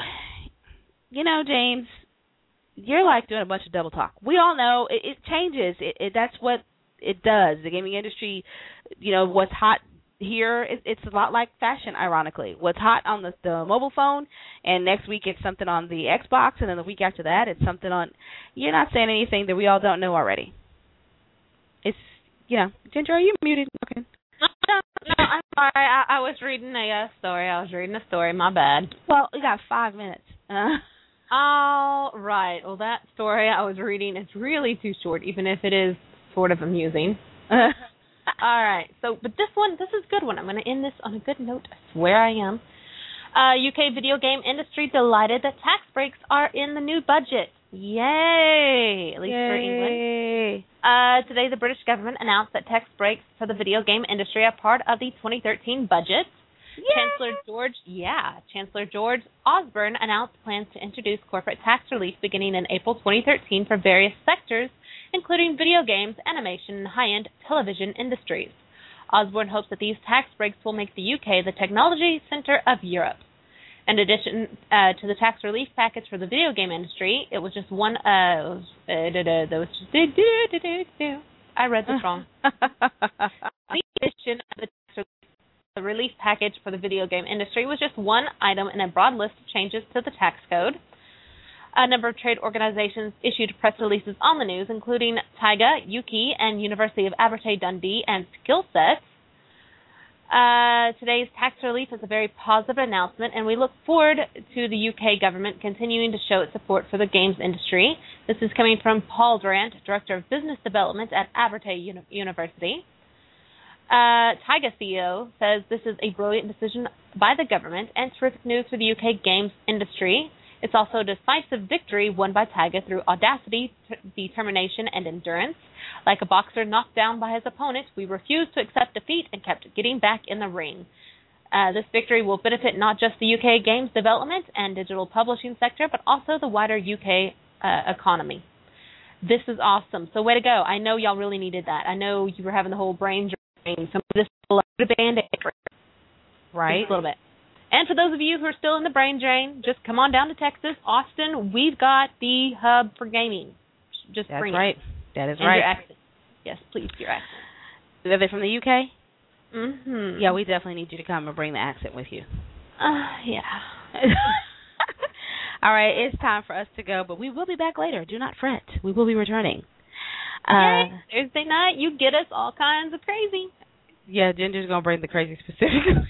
James, you're like doing a bunch of double talk. We all know it changes. That's what it does. The gaming industry, what's hot here, it's a lot like fashion, ironically. What's hot on the mobile phone, and next week it's something on the Xbox, and then the week after that it's something on... You're not saying anything that we all don't know already. It's, Ginger, are you muted? Okay. No, I'm sorry. I was reading a story. My bad. Well, we got 5 minutes. All right. Well, that story I was reading is really too short, even if it is sort of amusing. All right. But this is a good one. I'm going to end this on a good note. I swear I am. UK video game industry delighted that tax breaks are in the new budget. Yay! At least for England. Today, the British government announced that tax breaks for the video game industry are part of the 2013 budget. Chancellor George Osborne announced plans to introduce corporate tax relief beginning in April 2013 for various sectors, including video games, animation, and high-end television industries. Osborne hopes that these tax breaks will make the UK the technology center of Europe. In addition to the tax relief package for the video game industry, it was just one. I read this wrong. The addition of the relief package for the video game industry was just one item in a broad list of changes to the tax code. A number of trade organizations issued press releases on the news, including Taiga, Yuki, and University of Abertay Dundee, and Skillset. Today's tax relief is a very positive announcement, and we look forward to the UK government continuing to show its support for the games industry. This is coming from Paul Durant, Director of Business Development at Abertay University. Taiga CEO says this is a brilliant decision by the government and terrific news for the UK games industry. It's also a decisive victory won by Taiga through audacity, determination, and endurance. Like a boxer knocked down by his opponent, we refused to accept defeat and kept getting back in the ring. This victory will benefit not just the UK games development and digital publishing sector, but also the wider UK economy. This is awesome. So way to go. I know y'all really needed that. I know you were having the whole brain drain. Some of this is a Band-Aid. Right. Just a little bit. And for those of you who are still in the brain drain, just come on down to Texas, Austin. We've got the hub for gaming. Just That's bring right. it. That is and right. Your accent. Yes, please, your accent. Are they from the UK? Mm-hmm. Yeah, we definitely need you to come and bring the accent with you. Yeah. All right, it's time for us to go, but we will be back later. Do not fret. We will be returning. Yay, Thursday night, you get us all kinds of crazy. Yeah, Ginger's going to bring the crazy specifically.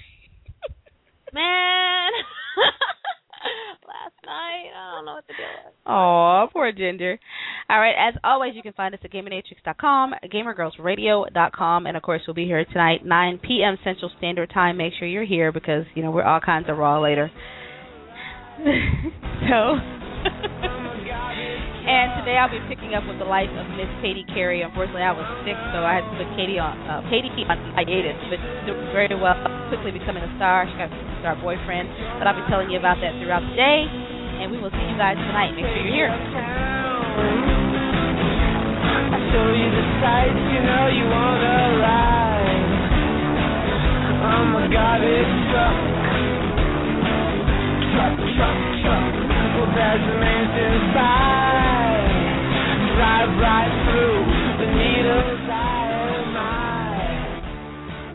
Man. Last night, I don't know what to do with. Aw, poor Ginger. All right, as always, you can find us at GamerNatrix.com, GamerGirlsRadio.com, and, of course, we'll be here tonight, 9 p.m. Central Standard Time. Make sure you're here because, we're all kinds of raw later. So... And today I'll be picking up with the life of Miss Katie Carey. Unfortunately, I was sick, so I had to put Katie on hiatus, but doing very well, quickly becoming a star. She got a star boyfriend, but I'll be telling you about that throughout the day. And we will see you guys tonight. Make sure you're here. I show you the sights, you know you wanna ride. Oh my God, it's truck. Well, there's a man to buy. Drive right through the needle's eye of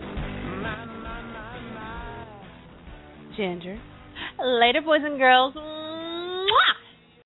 my. Ginger. Later, boys and girls.